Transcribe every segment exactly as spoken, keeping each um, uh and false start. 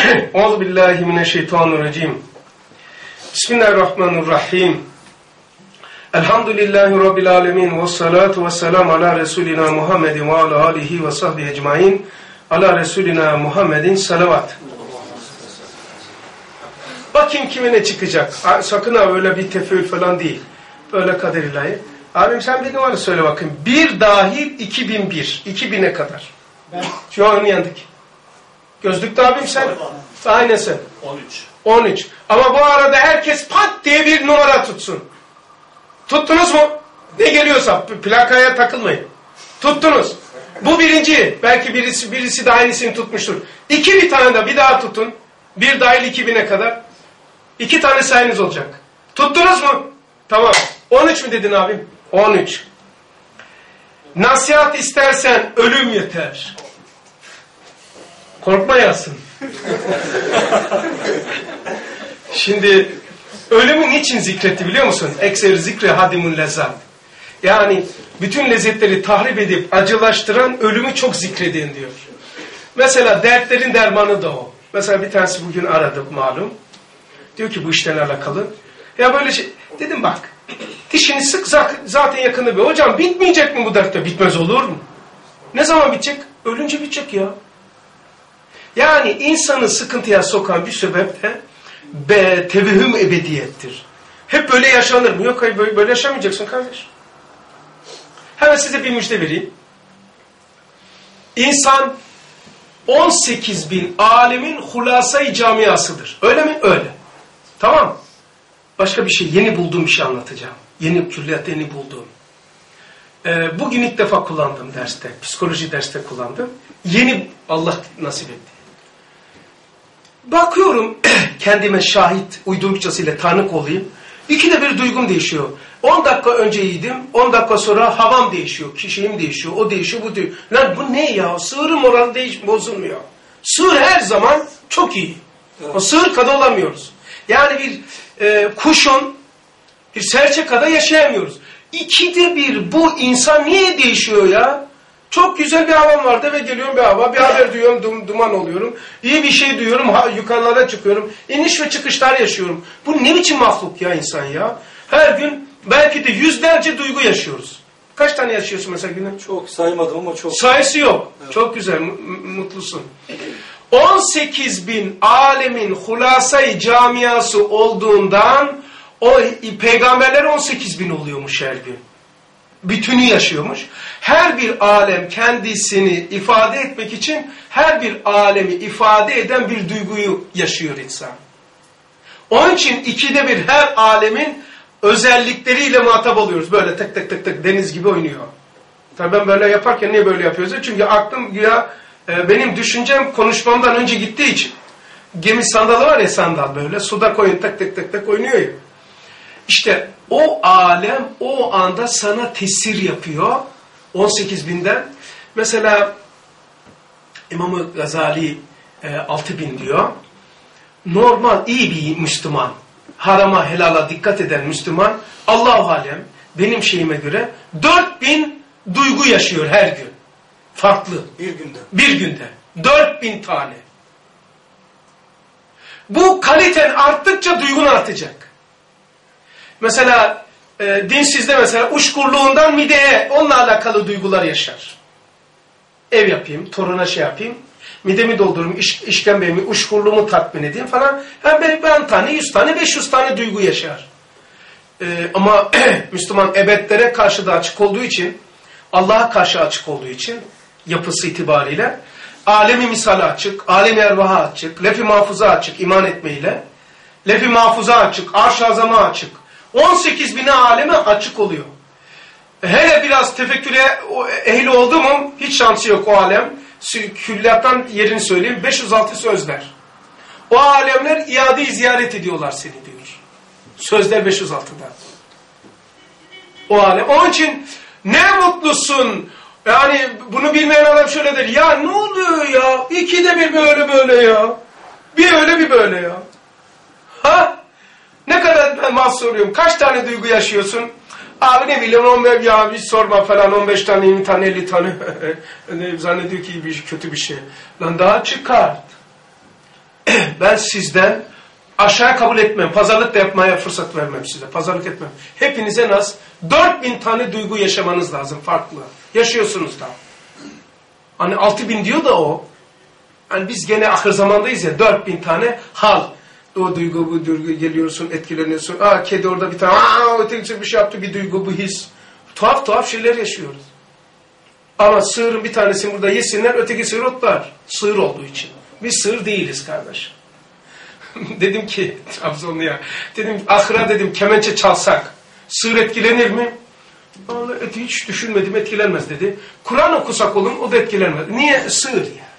Euzubillahimineşşeytanirracim. Bismillahirrahmanirrahim. Elhamdülillahi Rabbil alemin. Vessalatu vesselamu ala Resulina Muhammedin ve ala alihi ve sahbihi ecmain. Ala Resulina Muhammedin salavat. Bakayım kime ne çıkacak. Sakın ha öyle bir tefeül falan değil. Böyle kader ilahi. Abim sen bir numara söyle bakayım. Bir dahil iki bin bir. iki bine kadar. Ben. Şu an yandık. Gözlüklü abim sen. Aynen sen. on üç. on üç. Ama bu arada herkes pat diye bir numara tutsun. Tuttunuz mu? Ne geliyorsa plakaya takılmayın. Tuttunuz. Bu birinci. Belki birisi birisi de aynısını tutmuştur. İki bir tane de bir daha tutun. Bir dahil iki bine kadar. İki tane sayınız olacak. Tuttunuz mu? Tamam. on üç mü dedin abim? on üç. Nasihat istersen ölüm yeter. Korkmayasın. Şimdi ölümü niçin zikretti biliyor musun? Ekser zikre hadimun lezzat. Yani bütün lezzetleri tahrip edip acılaştıran ölümü çok zikredin diyor. Mesela dertlerin dermanı da o. Mesela bir tanesi bugün aradı malum. Diyor ki bu işlerle alakalı. Ya böyle şey. Dedim bak. Dişini sık zaten yakında bir. Hocam bitmeyecek mi bu dertte? Bitmez olur mu? Ne zaman bitecek? Ölünce bitecek ya. Yani insanı sıkıntıya sokan bir sebep de be, tevehüm ebediyettir. Hep böyle yaşanır mı? Yok hayır böyle, böyle yaşamayacaksın kardeş. Hemen size bir müjde vereyim. İnsan on sekiz bin alemin hulasayı camiasıdır. Öyle mi? Öyle. Tamam. Başka bir şey, yeni bulduğum bir şey anlatacağım. Yeni külliyatta yeni bulduğum. Ee, bugün ilk defa kullandım derste. Psikoloji derste kullandım. Yeni Allah nasip etti. Bakıyorum kendime şahit uydurukçasıyla tanık olayım. İkide bir duygum değişiyor. on dakika önce iyiydim. on dakika sonra havam değişiyor. Kişiliğim değişiyor. O değişiyor. Bu değişiyor. Lan bu ne ya? Sığırın moralı değiş bozulmuyor. Sığır her zaman çok iyi. Evet. O sığır kadar olamıyoruz. Yani bir e, kuşun bir serçe kadar yaşayamıyoruz. İkide bir bu insan niye değişiyor ya? Çok güzel bir havam vardı ve geliyorum bir hava, bir haber duyuyorum, dum, duman oluyorum. İyi bir şey duyuyorum, ha, yukarılara çıkıyorum. İniş ve çıkışlar yaşıyorum. Bu ne biçim mahluk ya insan ya? Her gün belki de yüzlerce duygu yaşıyoruz. Kaç tane yaşıyorsun mesela günde? Çok saymadım ama çok. Sayısı yok. Evet. Çok güzel, mutlusun. on sekiz bin alemin hulasayı camiası olduğundan o peygamberler on sekiz bin oluyormuş her gün. Bütünü yaşıyormuş. Her bir alem kendisini ifade etmek için her bir alemi ifade eden bir duyguyu yaşıyor insan. Onun için ikide bir her alemin özellikleriyle muhatap oluyoruz. Böyle tık tık tık tık deniz gibi oynuyor. Tabii ben böyle yaparken niye böyle yapıyoruz? Çünkü aklım ya e, benim düşüncem konuşmamdan önce gittiği için. Gemi sandalı var ya sandal böyle suda koyun tık tık tık tık oynuyor ya. İşte o alem o anda sana tesir yapıyor. on sekiz binden. Mesela İmam-ı Gazali e, altı bin diyor. Normal iyi bir Müslüman, harama helala dikkat eden Müslüman, Allah-u Alem benim şeyime göre dört bin duygu yaşıyor her gün. Farklı. Bir günde. Bir günde. dört bin tane. Bu kaliten arttıkça duygun artacak. Mesela e, dinsizde mesela uşkurluğundan mideye onunla alakalı duygular yaşar. Ev yapayım, toruna şey yapayım, midemi doldururum, iş, işkembemi, uşkurluğumu tatmin edeyim falan. Yani ben, ben tane, yüz tane, beş yüz tane duygu yaşar. E, ama Müslüman ebedlere karşı da açık olduğu için, Allah'a karşı açık olduğu için yapısı itibariyle alemi misale açık, alemi ervaha açık, lef-i mahfuza açık iman etmeyle, lef-i mahfuza açık, arş-ı azama açık. on sekiz bine aleme açık oluyor. Hele biraz tefekküre ehli oldu mu hiç şansı yok o alem. Külliyattan yerini söyleyeyim. beş yüz altı sözler. O alemler iade-i ziyaret ediyorlar seni diyor. Sözler beş yüz altıda. O alem. Onun için ne mutlusun. Yani bunu bilmeyen adam şöyle der. Ya ne oluyor ya? İkide bir böyle böyle ya. Bir öyle bir böyle ya. Ha? Ne kadar ben mahsus soruyorum. Kaç tane duygu yaşıyorsun? Abi ne bileyim on beş ya hiç sorma falan on beş tane yirmi tane elli tane. Zannediyor ki bir, kötü bir şey. Lan daha çıkart. ben sizden aşağı kabul etmem. Pazarlık da yapmaya fırsat vermem size. Pazarlık etmem. Hepiniz en az dört bin tane duygu yaşamanız lazım farklı. Yaşıyorsunuz da. Hani altı bin diyor da o. Hani biz gene ahir zamandayız ya, dört bin tane hal. O duygu, bu duygu, geliyorsun, etkileniyorsun. Aa kedi orada bir tane, aa öteki bir şey yaptı, bir duygu, bu his. Tuhaf tuhaf şeyler yaşıyoruz. Ama sığırın bir tanesini burada yesinler, öteki sığır otlar. Sığır olduğu için. Biz sığır değiliz kardeş. Dedim ki, Trabzonlu'ya, dedim ahıra dedim kemençe çalsak, sığır etkilenir mi? Vallahi hiç düşünmedim, etkilenmez dedi. Kur'an okusak oğlum, o da etkilenmez. Niye? Sığır ya.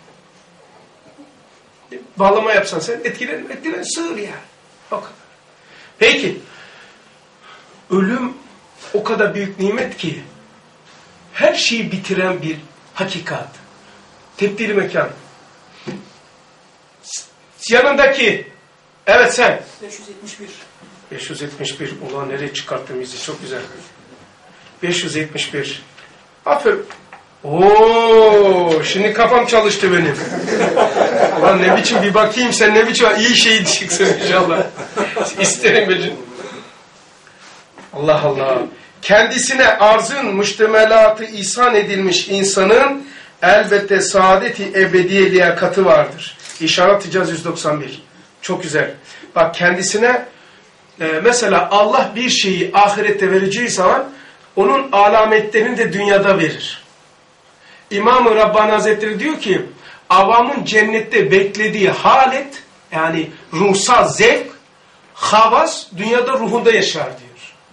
Bağlama yapsan sen etkilen, etkilen sığır ya. O kadar. Peki, ölüm o kadar büyük nimet ki, her şeyi bitiren bir hakikat. Tebdili mekan. Yanındaki, evet sen. beş yüz yetmiş bir. beş yüz yetmiş bir. Ulan nereye çıkarttım bizi? Çok güzel. beş yüz yetmiş bir. Aferin. Oo, şimdi kafam çalıştı benim. Ulan ne biçim bir bakayım, sen ne biçim iyi şey diyeceksin inşallah. İsterim Becin. Allah Allah. Kendisine arzın müştemelatı ihsan edilmiş insanın elbette saadeti ebediye liyakatı vardır. İşaret Ticaz yüz doksan bir. Çok güzel. Bak kendisine e, mesela Allah bir şeyi ahirette vereceği zaman onun alametlerini de dünyada verir. İmam-ı Rabbani Hazretleri diyor ki avamın cennette beklediği halet, yani ruhsal zevk, havas dünyada ruhunda yaşar diyor.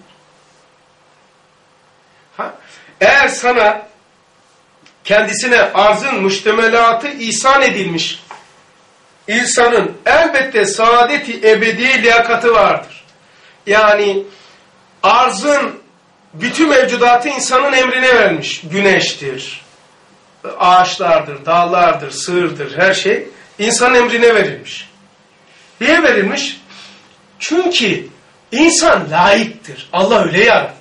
Ha? Eğer sana kendisine arzın müştemelatı ihsan edilmiş insanın elbette saadeti ebedi liyakatı vardır. Yani arzın bütün mevcudatı insanın emrine vermiş. Güneştir, ağaçlardır, dağlardır, sığırdır, her şey insanın emrine verilmiş. Niye verilmiş? Çünkü insan layıktır. Allah öyle yaratmış.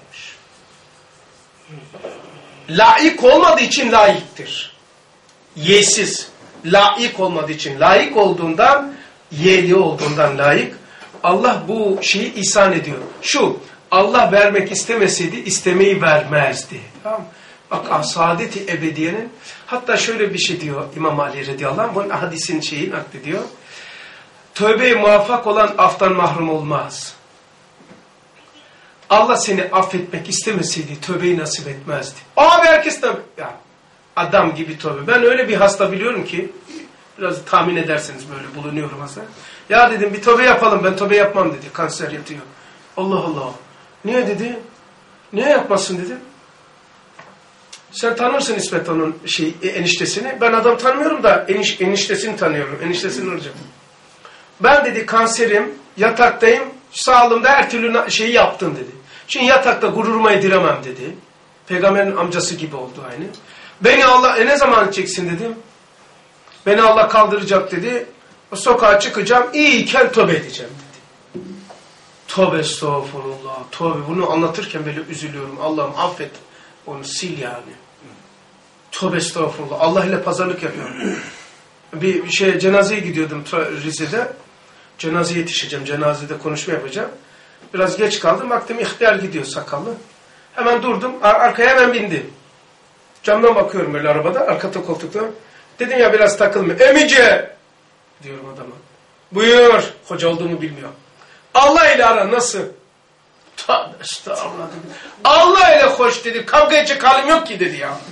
Layık olmadığı için layıktır. Yesiz. Layık olmadığı için, layık olduğundan, yeli olduğundan layık. Allah bu şeyi ihsan ediyor. Şu, Allah vermek istemeseydi istemeyi vermezdi. Tamam mı? Bak saadeti ebediyenin, hatta şöyle bir şey diyor İmam Ali radıyallahu anh, bunun hadisin şeyi naklediyor. Tövbe-i muvaffak olan aftan mahrum olmaz. Allah seni affetmek istemeseydi tövbeyi nasip etmezdi. Abi herkes de ya, adam gibi tövbe. Ben öyle bir hasta biliyorum ki, biraz tahmin ederseniz böyle bulunuyorum hasta. Ya dedim bir tövbe yapalım, ben tövbe yapmam dedi. Kanser yatıyor. Allah Allah. Niye dedi? Niye yapmasın dedim. Sen tanırsın İsmet onun şey, eniştesini. Ben adam tanımıyorum da eniş, eniştesini tanıyorum. Eniştesini hocam. Ben dedi kanserim, yataktayım, sağlığımda her türlü şeyi yaptım dedi. Şimdi yatakta gururuma yediremem dedi. Peygamberin amcası gibi oldu aynı. Beni Allah, e ne zaman edeceksin dedim. Beni Allah kaldıracak dedi. O sokağa çıkacağım, iyiyken tövbe edeceğim dedi. Tövbe estağfurullah. Tövbe, bunu anlatırken böyle üzülüyorum. Allah'ım affet. Onu sil yani. Tövbe estağfurullah. Allah ile pazarlık yapıyorum. Bir şey cenazeye gidiyordum Rize'de. Cenazeye yetişeceğim. Cenazede konuşma yapacağım. Biraz geç kaldım. Baktım ihtiyar gidiyor sakallı. Hemen durdum. Ar arkaya hemen bindim. Camdan bakıyorum böyle arabada. Arkada koltukta. Dedim ya biraz takılma. Emice! Diyorum adama. Buyur. Hoca olduğumu bilmiyor. Allah ile ara nasıl? Tövbe estağfurullah dedi. Allah ile hoş dedi. Kavga edecek halim yok ki dedi ya.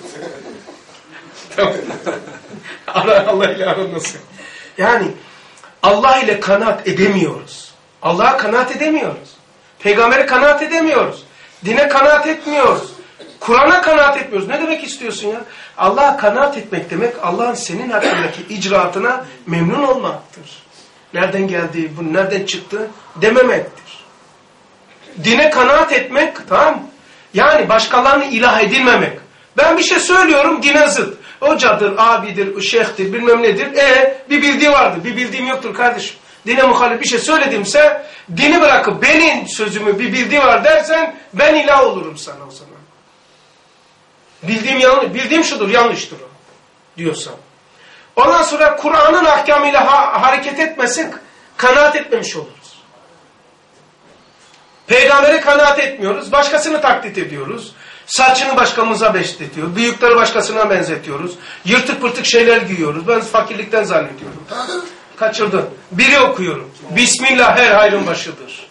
Ara, Allah ile ara nasıl? Yani Allah ile kanaat edemiyoruz. Allah'a kanaat edemiyoruz. Peygamber'e kanaat edemiyoruz. Dine kanaat etmiyoruz. Kur'an'a kanaat etmiyoruz. Ne demek istiyorsun ya? Allah'a kanaat etmek demek Allah'ın senin hakkındaki icraatına memnun olmaktır. Nereden geldi, bu nereden çıktı dememektir. Dine kanaat etmek, tamam mı? Yani başkalarını ilah edinmemek. Ben bir şey söylüyorum, dine zıt. Hocadır, abidir, şeyhtir, bilmem nedir. E bir bildiği vardır, bir bildiğim yoktur kardeşim. Dine muhalif bir şey söyledimse, dini bırakıp benim sözümü bir bildiği var dersen, ben ilah olurum sana o zaman. Bildiğim yanlış, bildiğim şudur, yanlıştır o diyorsam. Ondan sonra Kur'an'ın ahkamıyla ha hareket etmesek kanaat etmemiş oluruz. Peygamberi kanaat etmiyoruz. Başkasını taklit ediyoruz. Saçını başkamıza benzetiyor. Büyükleri başkasına benzetiyoruz. Yırtık pırtık şeyler giyiyoruz. Ben fakirlikten zannediyorum. Kaçırdın. Biri okuyorum. Bismillah her hayrın başıdır.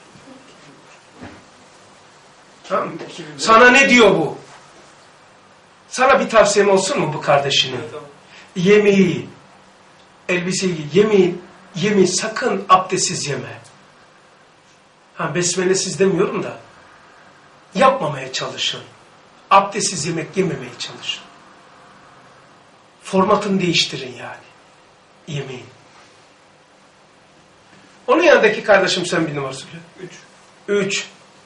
Tamam. Sana ne diyor bu? Sana bir tavsiyem olsun mu bu kardeşinin? Yemeği, elbiseyi, yemeği, yemeği sakın abdestsiz yeme. Ha, besmelesiz demiyorum da. Yapmamaya çalışın. Abdestsiz yemek yememeye çalışın. Formatını değiştirin yani. Yemeğin. Onun yanındaki kardeşim sen bir numara söyle. Üç. Üç.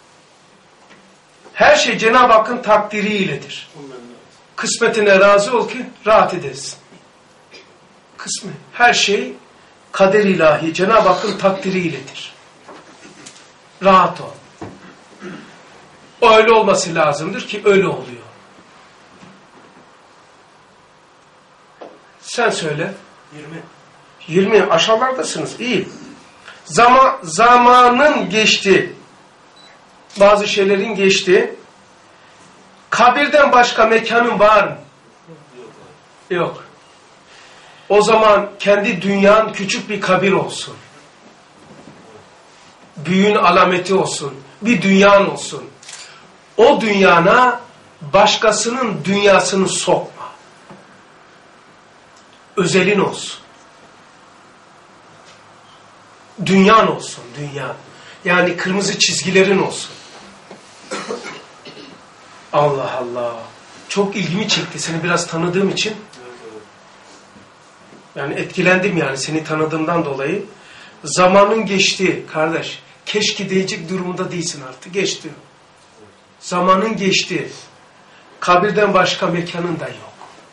Her şey Cenab-ı Hakk'ın takdiriyledir. Kısmetine razı ol ki rahat edesin. Kısmet. Her şey kader ilahi Cenab-ı Hakk'ın takdiriyledir. Rahat ol. Öyle olması lazımdır ki öyle oluyor. Sen söyle. Yirmi. Yirmi aşağılardasınız. İyi. Zaman, zamanın geçti. Bazı şeylerin geçti. Kabirden başka mekanın var mı? Yok. O zaman kendi dünyan küçük bir kabir olsun. Büyüğün alameti olsun. Bir dünyan olsun. O dünyana başkasının dünyasını sokma. Özelin olsun. Dünyan olsun, dünya. Yani kırmızı çizgilerin olsun. Allah Allah. Çok ilgimi çekti seni biraz tanıdığım için. Yani etkilendim yani seni tanıdığımdan dolayı. Zamanın geçti kardeş. Keşke diyecek durumunda değilsin artık. Geçti. Zamanın geçti. Kabirden başka mekanın da yok.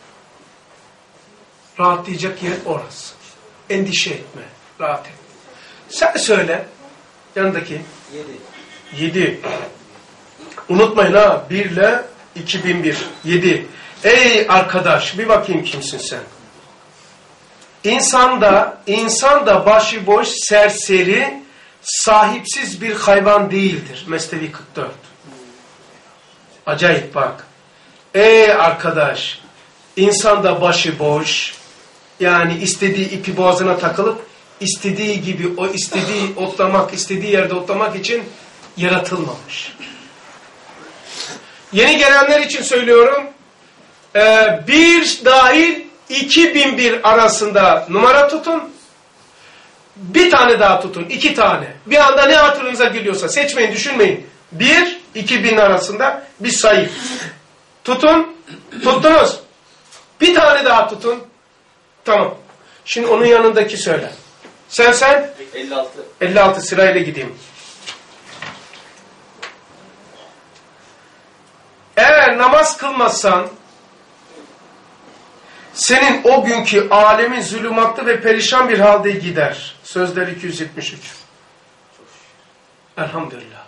Rahatlayacak yer orası. Endişe etme. Rahat et. Sen söyle. Yanındaki. Yedi. Yedi. Unutmayın ha. Bir ile iki bin bir. Yedi. Ey arkadaş bir bakayım kimsin sen. İnsan da, insan da başıboş, serseri, sahipsiz bir hayvan değildir. Mesnevi kırk dört. Acayip bak. Ey arkadaş, insan da başıboş, yani istediği ipi boğazına takılıp, istediği gibi, o istediği otlamak, istediği yerde otlamak için yaratılmamış. Yeni gelenler için söylüyorum, ee, bir dahil iki bin bir arasında numara tutun, bir tane daha tutun, iki tane. Bir anda ne hatırınıza geliyorsa seçmeyin, düşünmeyin. Bir, iki bin arasında bir sayı. Tutun, tuttunuz. Bir tane daha tutun. Tamam. Şimdi onun yanındaki söyle. Sen sen? elli altı. elli altı sırayla gideyim. Eğer namaz kılmazsan senin o günkü alemin zulümatlı ve perişan bir halde gider. Sözler iki yüz yetmiş üç. Elhamdülillah.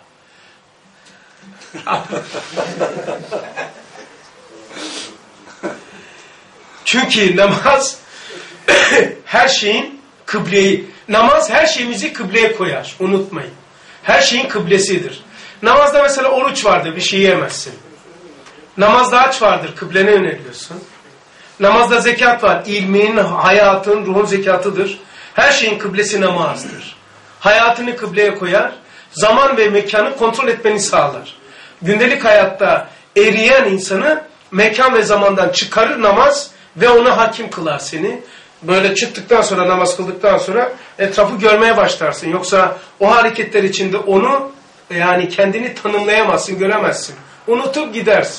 Çünkü namaz her şeyin kıbleyi, namaz her şeyimizi kıbleye koyar. Unutmayın. Her şeyin kıblesidir. Namazda mesela oruç vardır, bir şey yemezsin. Namazda aç vardır, kıblene yöneliyorsun. Namazda zekat var, ilmin, hayatın, ruhun zekatıdır. Her şeyin kıblesi namazdır. Hayatını kıbleye koyar, zaman ve mekanı kontrol etmeni sağlar. Gündelik hayatta eriyen insanı mekan ve zamandan çıkarır namaz ve ona hakim kılar seni. Böyle çıktıktan sonra, namaz kıldıktan sonra etrafı görmeye başlarsın. Yoksa o hareketler içinde onu, yani kendini tanımlayamazsın, göremezsin. Unutup gidersin.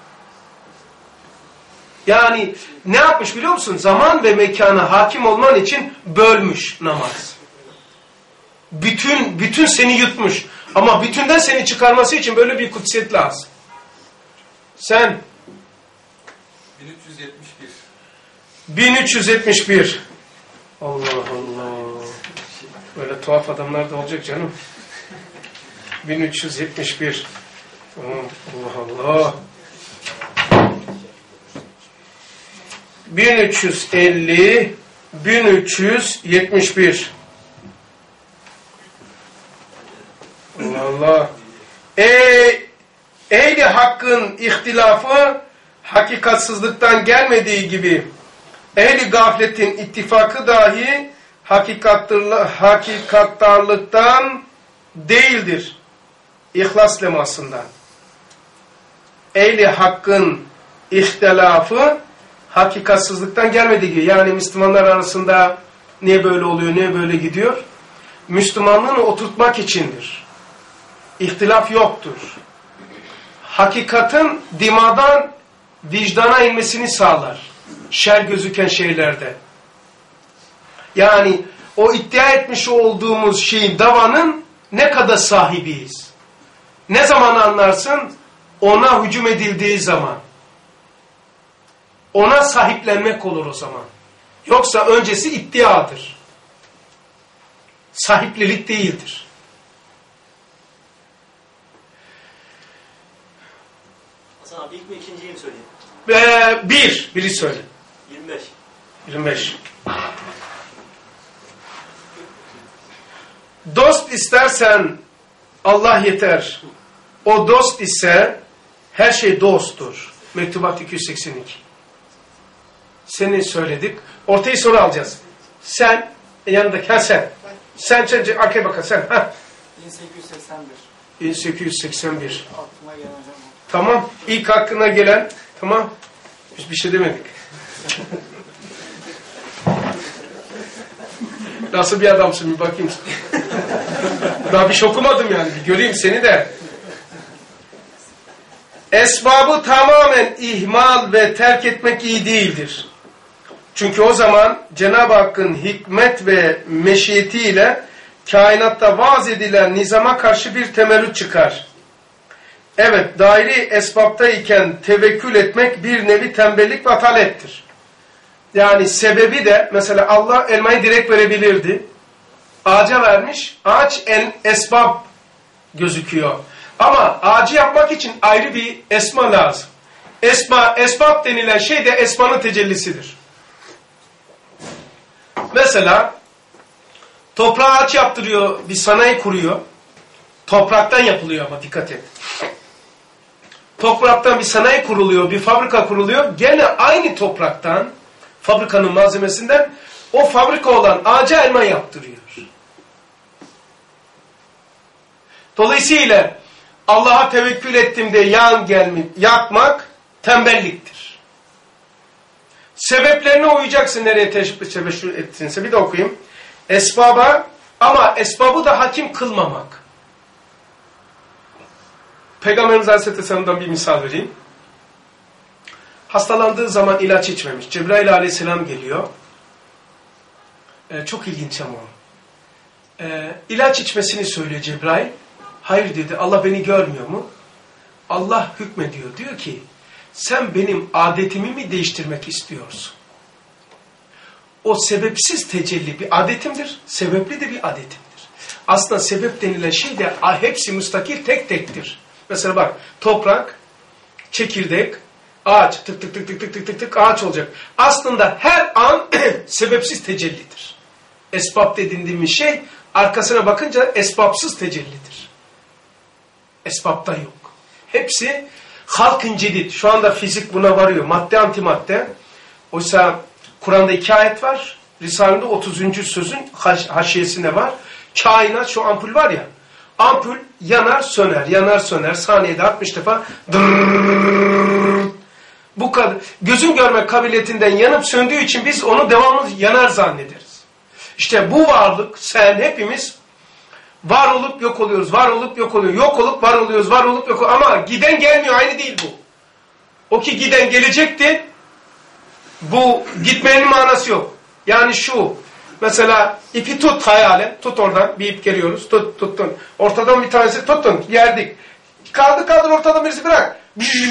Yani ne yapmış biliyor musun? Zaman ve mekana hakim olman için bölmüş namaz. Bütün bütün seni yutmuş. Ama bütünden seni çıkarması için böyle bir kutsiyet lazım. Sen? bin üç yüz yetmiş bir. bin üç yüz yetmiş bir. Allah Allah. Böyle tuhaf adamlar da olacak canım. bin üç yüz yetmiş bir. Allah Allah. bin üç yüz elli, bin üç yüz yetmiş bir. Allah Allah. Ey, ehli hakkın ihtilafı hakikatsızlıktan gelmediği gibi ehli gafletin ittifakı dahi hakikattarlıktan değildir. İhlas lemasından. Ehli hakkın ihtilafı hakikatsızlıktan gelmediği gibi. Yani Müslümanlar arasında niye böyle oluyor, niye böyle gidiyor? Müslümanlığını oturtmak içindir. İhtilaf yoktur. Hakikatin dimadan vicdana inmesini sağlar. Şer gözüken şeylerde. Yani o iddia etmiş olduğumuz şeyin, davanın ne kadar sahibiyiz? Ne zaman anlarsın? Ona hücum edildiği zaman. Ona sahiplenmek olur o zaman. Yoksa öncesi iddiadır. Sahiplilik değildir. Hasan abi ilk mi ikinciyi mi söyleyeyim? Ee, bir. Biri söyle. yirmi beş. yirmi beş. Dost istersen Allah yeter. O dost ise her şey dosttur. Mektubat iki yüz seksen iki. Seni söyledik. Ortayı soru alacağız. Sen, yanındaki, ha sen. Sen, sen, arkaya bakın sen. Ha. bin sekiz yüz seksen bir. bin sekiz yüz seksen bir. Aklıma gelen hocam. Tamam. İlk hakkına gelen. Tamam. Biz bir şey demedik. Nasıl bir adamsın bir bakayım. Daha bir şey okumadım yani. Bir göreyim seni de. Esbabı tamamen ihmal ve terk etmek iyi değildir. Çünkü o zaman Cenab-ı Hakk'ın hikmet ve meşiyetiyle kainatta vaz edilen nizama karşı bir temerrüt çıkar. Evet, dairi esbaptayken tevekkül etmek bir nevi tembellik ve atalettir. Yani sebebi de mesela Allah elmayı direkt verebilirdi. Ağaca vermiş, ağaç en esbab gözüküyor. Ama ağacı yapmak için ayrı bir esma lazım. Esma, esbab denilen şey de esmanın tecellisidir. Mesela toprağa ağaç yaptırıyor, bir sanayi kuruyor. Topraktan yapılıyor ama dikkat et. Topraktan bir sanayi kuruluyor, bir fabrika kuruluyor. Gene aynı topraktan, fabrikanın malzemesinden o fabrika olan ağaca elma yaptırıyor. Dolayısıyla Allah'a tevekkül ettim de yan gelmek, yakmak tembelliktir. Sebeplerine uyacaksın nereye tevekkül ettinse. Bir de okuyayım. Esbaba, ama esbabı da hakim kılmamak. Peygamberimiz Aleyhisselam'dan bir misal vereyim. Hastalandığı zaman ilaç içmemiş. Cebrail Aleyhisselam geliyor. Ee, çok ilginç ama. Ee, ilaç içmesini söylüyor Cebrail. Hayır dedi. Allah beni görmüyor mu? Allah hükmediyor. Diyor ki sen benim adetimi mi değiştirmek istiyorsun? O sebepsiz tecelli bir adetimdir. Sebepli de bir adetimdir. Aslında sebep denilen şey de hepsi müstakil tek tektir. Mesela bak toprak, çekirdek, ağaç tık tık tık tık tık tık tık tık ağaç olacak. Aslında her an sebepsiz tecellidir. Esbab dediğimiz şey arkasına bakınca esbabsız tecellidir. Esbabda yok. Hepsi halkın cedid. Şu anda fizik buna varıyor. Madde antimadde. Oysa Kur'an'da iki ayet var. Risale'de otuzuncu sözün haşiyesinde var. Kainat, şu ampul var ya. Ampul yanar söner, yanar söner. Saniyede altmış defa. Dırrrr. Bu kadar. Gözün görme kabiliyetinden yanıp söndüğü için biz onu devamlı yanar zannederiz. İşte bu varlık, sen, hepimiz var olup yok oluyoruz, var olup yok oluyoruz, yok olup var oluyoruz, var olup yok oluyoruz. Ama giden gelmiyor, aynı değil bu. O ki giden gelecekti, bu gitmenin manası yok. Yani şu, mesela ipi tut hayale, tut oradan, bir ip geliyoruz, tut, tuttun. Ortadan bir tanesi tuttun, yerdik. Kaldı kaldır ortadan birisi bırak.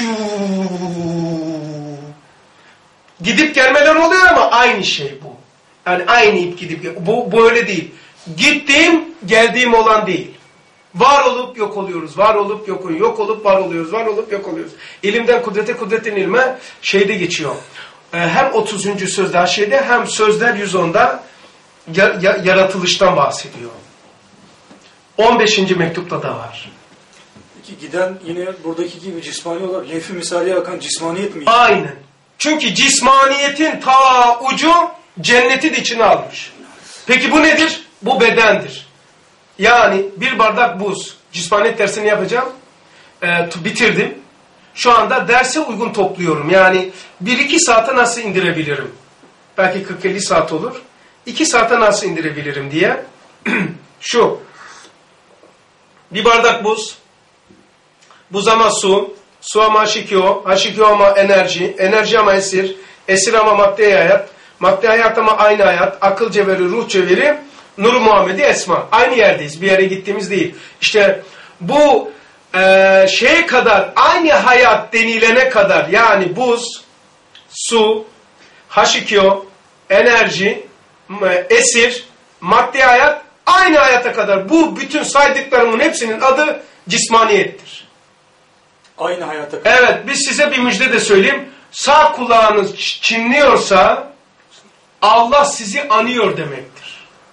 Gidip gelmeler oluyor ama aynı şey bu. Yani aynı ip gidip, bu, bu öyle değil. Gittiğim, geldiğim olan değil. Var olup yok oluyoruz, var olup yok oluyoruz, yok olup var oluyoruz, var olup yok oluyoruz. İlimden kudrete, kudretin ilme şeyde geçiyor. hem otuzuncu sözde haşiyede hem sözler yüz onda ya, ya, yaratılıştan bahsediyor. on beşinci mektupta da var. Peki giden yine buradaki gibi cismani olarak lef-i misaliye akan cismaniyet mi? Aynen. Çünkü cismaniyetin ta ucu cennetin içine almış. Peki bu nedir? Bu bedendir. Yani bir bardak buz. Cismaniyet dersini yapacağım. Ee, bitirdim. Şu anda derse uygun topluyorum. Yani bir iki saate nasıl indirebilirim? Belki kırk elli saat olur. iki saate nasıl indirebilirim diye. Şu. Bir bardak buz. Buz ama su. Su ama H iki O. H iki O ama enerji. Enerji ama esir. Esir ama madde hayat. Madde hayat ama aynı hayat. Akıl cevheri, ruh cevheri. Nur-u Muhammedi Esma. Aynı yerdeyiz. Bir yere gittiğimiz değil. İşte bu e, şeye kadar, aynı hayat denilene kadar, yani buz, su, H iki O, enerji, esir, madde hayat, aynı hayata kadar bu bütün saydıklarımın hepsinin adı cismaniyettir. Aynı hayata. Evet, biz size bir müjde de söyleyeyim. Sağ kulağınız çınlıyorsa Allah sizi anıyor demektir.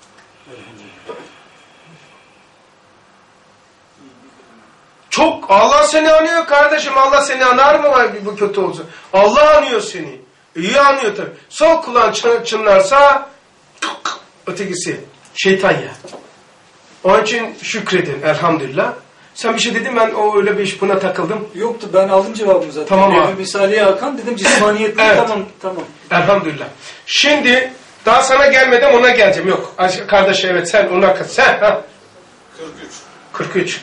Çok, Allah seni anıyor kardeşim. Allah seni anar mı bu kötü olsun? Allah anıyor seni. İyi anıyor tabii. Sol kulağın çınlarsa ötekisi şeytan ya. Onun için şükredin elhamdülillah. Sen bir şey dedin, ben o öyle bir iş buna takıldım. Yoktu, ben aldım cevabımı zaten. Tamam abi. Lef-i misaliye akan dedim cismaniyet mi? Evet. Tamam tamam. Elhamdülillah. Şimdi daha sana gelmeden ona geleceğim. Yok kardeş, evet sen ona kat. Sen ha. kırk üç. kırk üç.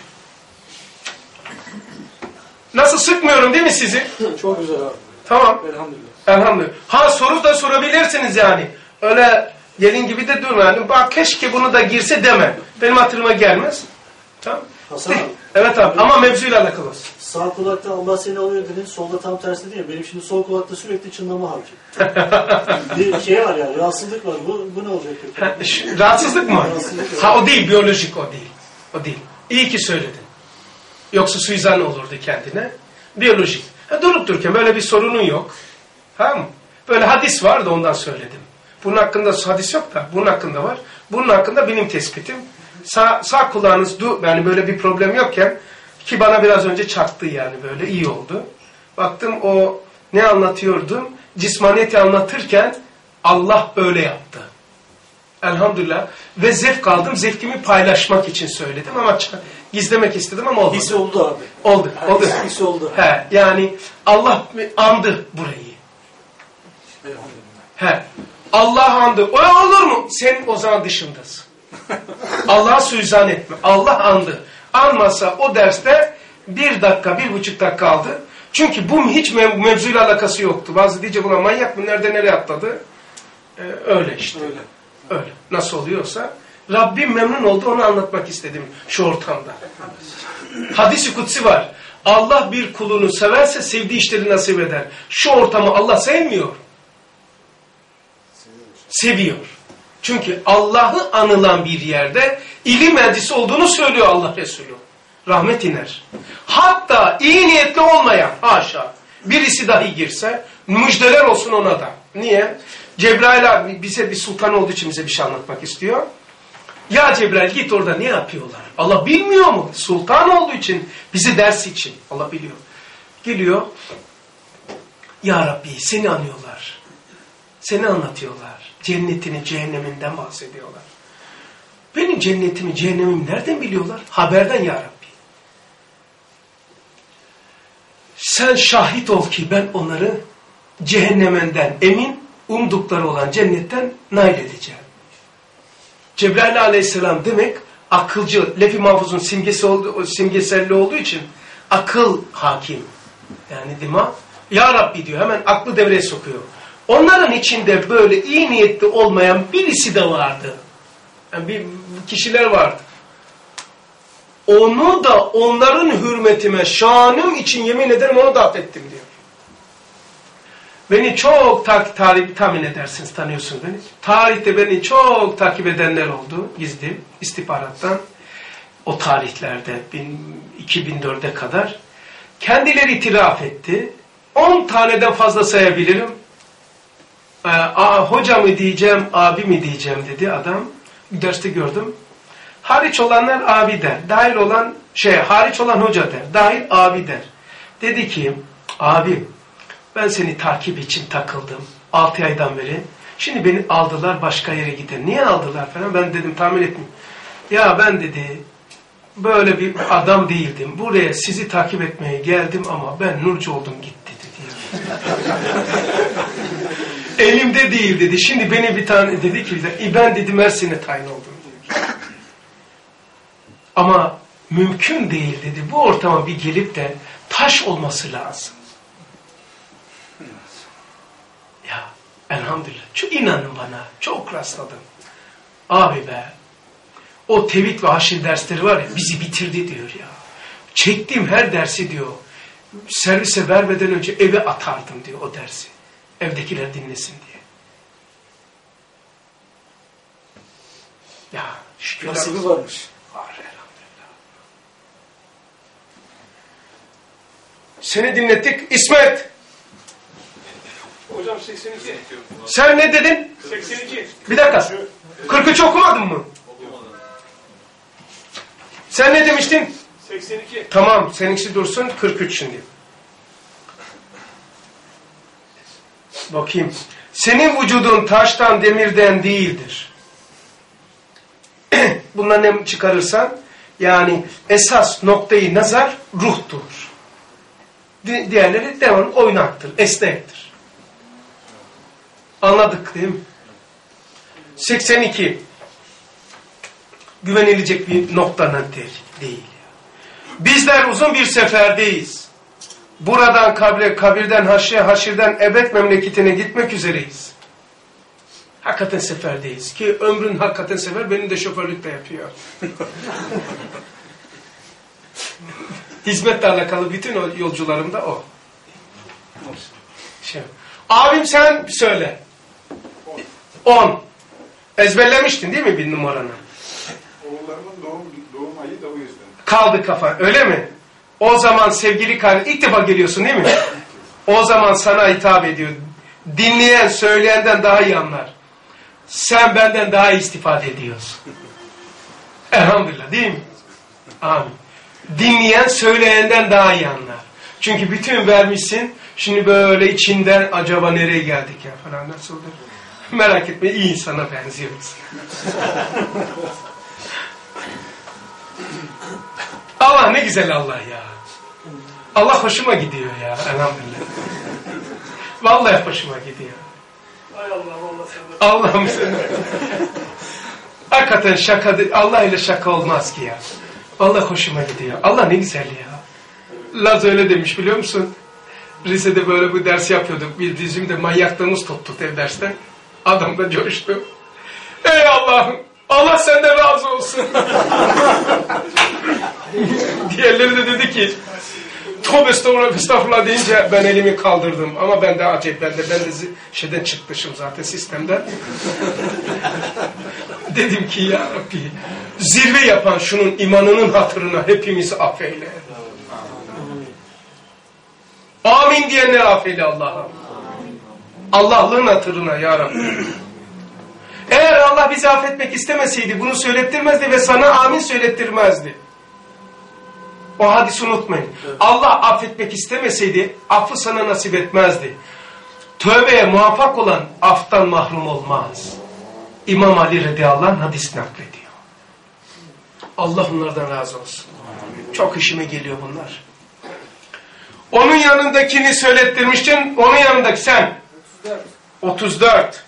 Nasıl, sıkmıyorum değil mi sizi? Çok güzel abi. Tamam. Elhamdülillah. Elhamdülillah. Ha, soru da sorabilirsiniz yani. Öyle gelin gibi de durmayalım. Bak keşke bunu da girse deme. Benim hatırıma gelmez. Tamam. Hasan abi. Evet abi, ama mevzuyla alakalı olsun. Sağ kulakta Allah seni alıyor dedin, solda tam tersi değil. Benim şimdi sol kulakta sürekli çınlama hakim. Bir şey var yani, rahatsızlık var. Bu, bu ne olacak? Ha, şu- rahatsızlık mı? Rahatsızlık var. Ha, o değil, biyolojik o değil. O değil. İyi ki söyledin. Yoksa suizan olurdu kendine. Biyolojik. Ha, durup dururken böyle bir sorunun yok. Tamam mı? Böyle hadis var da ondan söyledim. Bunun hakkında hadis yok da bunun hakkında var. Bunun hakkında benim tespitim. Sağ, sağ kulağınız du, yani böyle bir problem yokken, ki bana biraz önce çaktı yani, böyle iyi oldu. Baktım o ne anlatıyordum? Cismaniyeti anlatırken Allah böyle yaptı. Elhamdülillah. Ve zevk aldım. Zevkimi paylaşmak için söyledim ama gizlemek istedim ama olmadı. His oldu abi. Oldu. Ha, oldu. his, his oldu. He, yani Allah andı burayı. Elhamdülillah. He. Allah andı. O olur mu? Sen o zaman dışındasın. Allah'a suizan etme. Allah andı. Anmasa o derste bir dakika, bir buçuk dakika aldı. Çünkü bu hiç mev mevzuyla alakası yoktu. Bazı diyecek ulan manyak mı? Nerede nereye atladı? Ee, öyle işte. Öyle. Öyle. Nasıl oluyorsa. Rabbim memnun oldu, onu anlatmak istedim şu ortamda. Hadis-i kutsi var. Allah bir kulunu severse sevdiği işleri nasip eder. Şu ortamı Allah sevmiyor. Seviyor. Çünkü Allah'ı anılan bir yerde ilim meclisi olduğunu söylüyor Allah Resulü. Rahmet iner. Hatta iyi niyetli olmayan, haşa, birisi dahi girse müjdeler olsun ona da. Niye? Cebrail abi bize bir sultan olduğu için bize bir şey anlatmak istiyor. Ya Cebrail git orada ne yapıyorlar? Allah bilmiyor mu? Sultan olduğu için, bizi ders için. Allah biliyor. Geliyor. Ya Rabbi seni anıyorlar. Seni anlatıyorlar. Cennetini, cehenneminden bahsediyorlar. Benim cennetimi, cehennemimi nereden biliyorlar? Haberden ya Rabbi. Sen şahit ol ki ben onları cehenneminden emin, umdukları olan cennetten nail edeceğim. Cebrail aleyhisselam demek akılcı, lef-i mahfuzun simgesi oldu, simgeselli olduğu için akıl hakim. Yani dima. Ya Rabbi diyor, hemen aklı devreye sokuyor. Onların içinde böyle iyi niyetli olmayan birisi de vardı. Yani bir kişiler vardı. Onu da onların hürmetime, şanım için yemin ederim onu da affettim diyor. Beni çok takip, tarih, tahmin edersiniz, tanıyorsunuz beni. Tarihte beni çok takip edenler oldu, gizli, istihbarattan. O tarihlerde, iki bin dörde kadar. Kendileri itiraf etti. on taneden fazla sayabilirim. e, a, hoca mı diyeceğim, abi mi diyeceğim dedi adam. Bir derste gördüm. Hariç olanlar abi der. Dahil olan şey, hariç olan hoca der. Dahil abi der. Dedi ki, abi ben seni takip için takıldım. altı aydan beri. Şimdi beni aldılar başka yere gider. Niye aldılar falan? Ben dedim tahmin etmiyorum. Ya ben dedi böyle bir adam değildim. Buraya sizi takip etmeye geldim ama ben Nurcu oldum gitti dedi. Elimde değil dedi. Şimdi beni bir tane dedi ki ben dedi Mersin'e tayin oldum dedi. Ama mümkün değil dedi. Bu ortama bir gelip de taş olması lazım. Ya elhamdülillah. Çok inanın bana. Çok rastladım. Abi be. O tevhid ve haşir dersleri var ya bizi bitirdi diyor ya. Çektiğim her dersi diyor. Servise vermeden önce eve atardım diyor o dersi. Evdekiler dinlesin diye. Ya şükür Nasibi varmış. Var elhamdülillah. Seni dinlettik. İsmet. Hocam seksen iki. Sen ne dedin? seksen iki. Bir dakika. kırk üç okumadın mı? Sen ne demiştin? seksen iki. Tamam, seninkisi dursun. kırk üç şimdi. Bakayım. Senin vücudun taştan, demirden değildir. Bundan ne çıkarırsan, yani esas noktayı nazar ruhtur. Di diğerleri devam oynaktır, esnektir. Anladık değil mi? seksen iki. Güvenilecek bir noktanın değil. Bizler uzun bir seferdeyiz. Buradan kabre, kabirden haşire, haşirden ebed memleketine gitmek üzereyiz. Hakikaten seferdeyiz. Ki ömrün hakikaten sefer, benim de şoförlük de yapıyor. Hizmetle alakalı bütün o yolcularım da o. Şey. Abim sen söyle. on. Ezberlemiştin değil mi bir numaranı? Oğullarımın doğum, doğum ayı da o yüzden. Kaldı kafa öyle mi? O zaman sevgili kardeşim ilk defa geliyorsun değil mi? O zaman sana hitap ediyor. Dinleyen söyleyenden daha iyi anlar. Sen benden daha iyi istifade ediyorsun. Elhamdülillah değil mi? Amin. Dinleyen söyleyenden daha iyi anlar. Çünkü bütün vermişsin. Şimdi böyle içinden acaba nereye geldik ya falan nasıldır? Merak etme iyi insana benziyoruz. Allah ne güzel Allah ya. Allah hoşuma gidiyor ya elhamdülillah. Vallahi hoşuma gidiyor. Ay Allah Allah sen de. Allah'ım sen. Hakikaten şaka, Allah ile şaka olmaz ki ya. Vallahi hoşuma gidiyor. Allah ne güzel ya. Laz öyle demiş biliyor musun? Rize'de böyle bir ders yapıyorduk. Bir bizim de manyaklığımız tuttu ev dersten. Adam da coştu. Ey Allah'ım. Allah senden razı olsun. Diğerleri de dedi ki tövbe estağfurullah, estağfurullah deyince ben elimi kaldırdım. Ama ben de acayip, ben de, ben de şeyden çıkmışım zaten sistemden. Dedim ki ya Rabbi zirve yapan şunun imanının hatırına hepimizi affeyle. Amin diyenler affeyle Allah'ım. Allah'lığın hatırına ya Rabbi. Eğer Allah bizi affetmek istemeseydi bunu söylettirmezdi ve sana amin söylettirmezdi. O hadisi unutmayın. Evet. Allah affetmek istemeseydi affı sana nasip etmezdi. Tövbeye muvaffak olan aftan mahrum olmaz. İmam Ali radıyallahu anh hadis naklediyor. Allah onlardan razı olsun. Çok işime geliyor bunlar. Onun yanındakini söylettirmiştin. Onun yanındaki sen. otuz dört.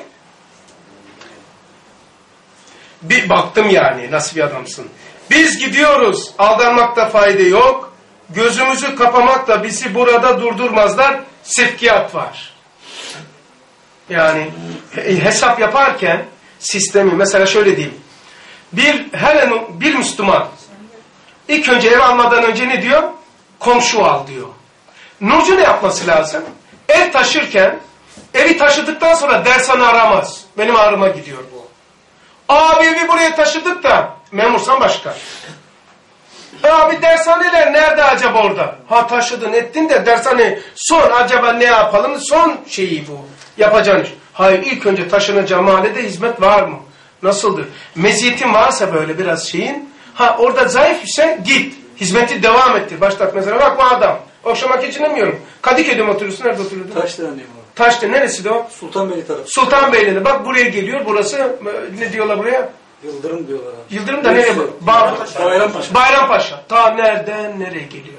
Bir baktım yani nasıl bir adamsın. Biz gidiyoruz. Aldanmakta fayda yok. Gözümüzü kapamakla bizi burada durdurmazlar. Sevkiyat var. Yani hesap yaparken sistemi mesela şöyle diyeyim. Bir her bir Müslüman ilk önce ev almadan önce ne diyor? Komşu al diyor. Nurcu ne yapması lazım? Ev taşırken evi taşıdıktan sonra dershane aramaz. Benim ağrıma gidiyor bu. Abi evi buraya taşıdık da memursan başka. E abi dershaneler nerede acaba orada? Ha taşıdın ettin de dershane son acaba ne yapalım? Son şeyi bu. Yapacağın iş. Hayır, ilk önce taşınacağım mahallede hizmet var mı? Nasıldır? Meziyetin varsa böyle biraz şeyin, ha orada zayıf ise git. Hizmeti devam ettir. Başlat mesela. Bak bu adam. Akşama geçinemiyorum. Kadıköy'de mi oturuyorsun? Nerede oturuyorsun? Taşdelen abi. Taş'ta. Neresi de o? Sultanbeyli tarafı. Sultanbeyli'de. Bak buraya geliyor. Burası ne diyorlar buraya? Yıldırım diyorlar abi. Yıldırım da nereye? Ba- Bayrampaşa. Bayrampaşa. Ta nereden nereye geliyor?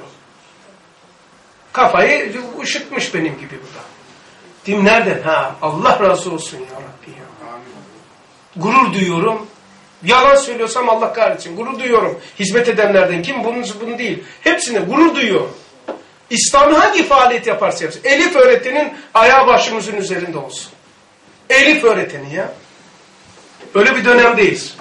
Kafayı üşütmüş benim gibi burada. Diyeyim nereden? Ha, Allah razı olsun ya Rabbi ya. Gurur duyuyorum. Yalan söylüyorsam Allah kahretsin. Gurur duyuyorum. Hizmet edenlerden kim? Bunun, bunu değil. Hepsine gurur duyuyorum. İslam'ı hangi faaliyet yaparsa yapsın. Elif öğretinin ayağı başımızın üzerinde olsun. Elif öğreteni ya. Öyle bir dönemdeyiz.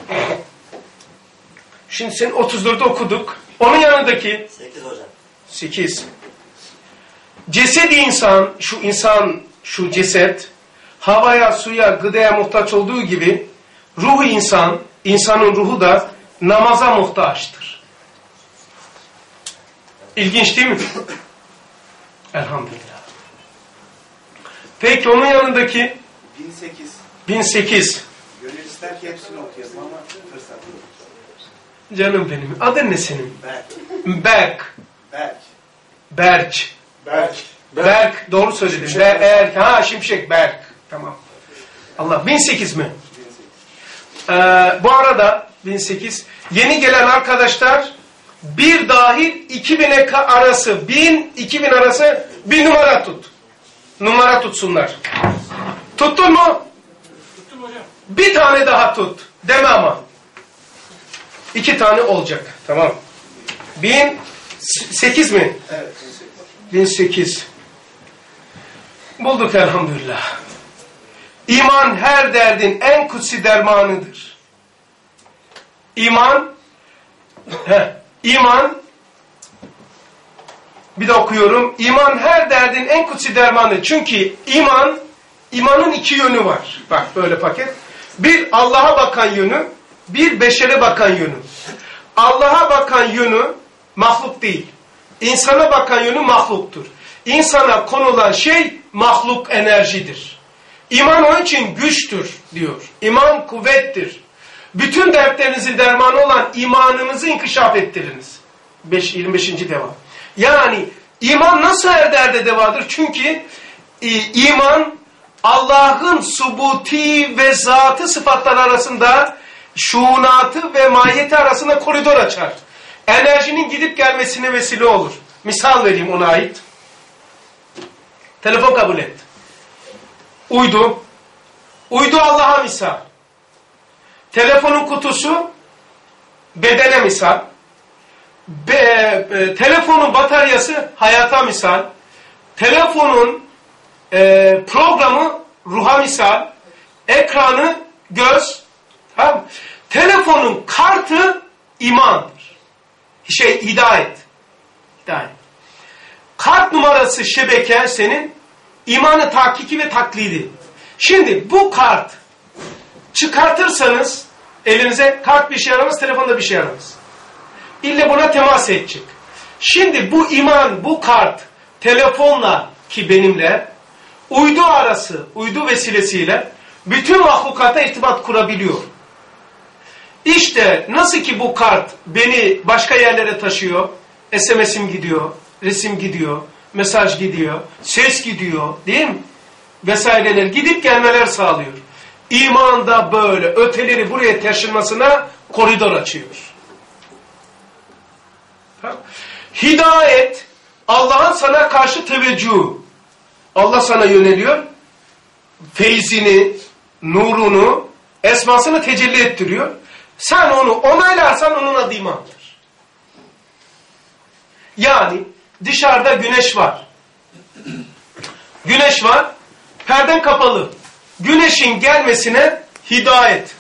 Şimdi sen otuz dördü okuduk. Onun yanındaki sekiz hocam. sekiz. Cesedi insan, şu insan, şu ceset, havaya, suya, gıdaya muhtaç olduğu gibi ruhu insan, insanın ruhu da namaza muhtaçtır. İlginç değil mi? Elhamdülillah. Peki onun yanındaki bin sekiz. bin sekiz. Gönül ister ki hepsini okuyalım ama fırsat yok. Canım benim. Adın ne senin? Berk. Berk. Berk. Berk. Berk. Berk. Doğru söyledin. Berk. Ha Şimşek Berk. Tamam. Allah. bin sekiz mi? Ee, bu arada bin sekiz. Yeni gelen arkadaşlar bir dahil iki bine arası, bin, iki bin arası bir numara tut. Numara tutsunlar. Tuttun mu? Tuttum hocam. Bir tane daha tut. Deme ama. İki tane olacak. Tamam. Bin sekiz mi? Evet. Bin sekiz. Bulduk elhamdülillah. İman her derdin en kutsi dermanıdır. İman, heh, iman, bir de okuyorum. İman her derdin en kutsi dermanı. Çünkü iman, imanın iki yönü var. Bak böyle paket. Bir Allah'a bakan yönü, bir beşere bakan yönü. Allah'a bakan yönü mahluk değil. İnsana bakan yönü mahluktur. İnsana konulan şey mahluk enerjidir. İman onun için güçtür diyor. İman kuvvettir. Bütün dertlerinizin dermanı olan imanınızı inkişaf ettiriniz. yirmi beşinci devam. Yani iman nasıl her derde devadır? Çünkü e, iman Allah'ın subuti ve zatı sıfatları arasında şuunatı ve mahiyeti arasında koridor açar. Enerjinin gidip gelmesine vesile olur. Misal vereyim ona ait. Telefon kabul et. Uydu. Uydu Allah'a misal. Telefonun kutusu bedene misal. Be, e, telefonun bataryası hayata misal. Telefonun e, programı ruha misal. Ekranı göz. Tamam. Telefonun kartı imandır. Şey hidayet. Hidayet. Kart numarası şebeke senin imanı tahkiki ve taklidi. Şimdi bu kart çıkartırsanız elinize kart bir şey yaramaz, telefonda bir şey yaramaz. İlle buna temas edecek. Şimdi bu iman, bu kart telefonla ki benimle uydu arası, uydu vesilesiyle bütün mahlukata irtibat kurabiliyor. İşte nasıl ki bu kart beni başka yerlere taşıyor, S M S'im gidiyor, resim gidiyor, mesaj gidiyor, ses gidiyor değil mi? Vesaireler gidip gelmeler sağlıyor. İman da böyle öteleri buraya taşınmasına koridor açıyor. Tamam. Hidayet Allah'ın sana karşı teveccühü. Allah sana yöneliyor. Feyzini, nurunu, esmasını tecelli ettiriyor. Sen onu onaylarsan onun adı imandır. Yani dışarıda güneş var. Güneş var. Perden kapalı. Güneşin gelmesine hidayet.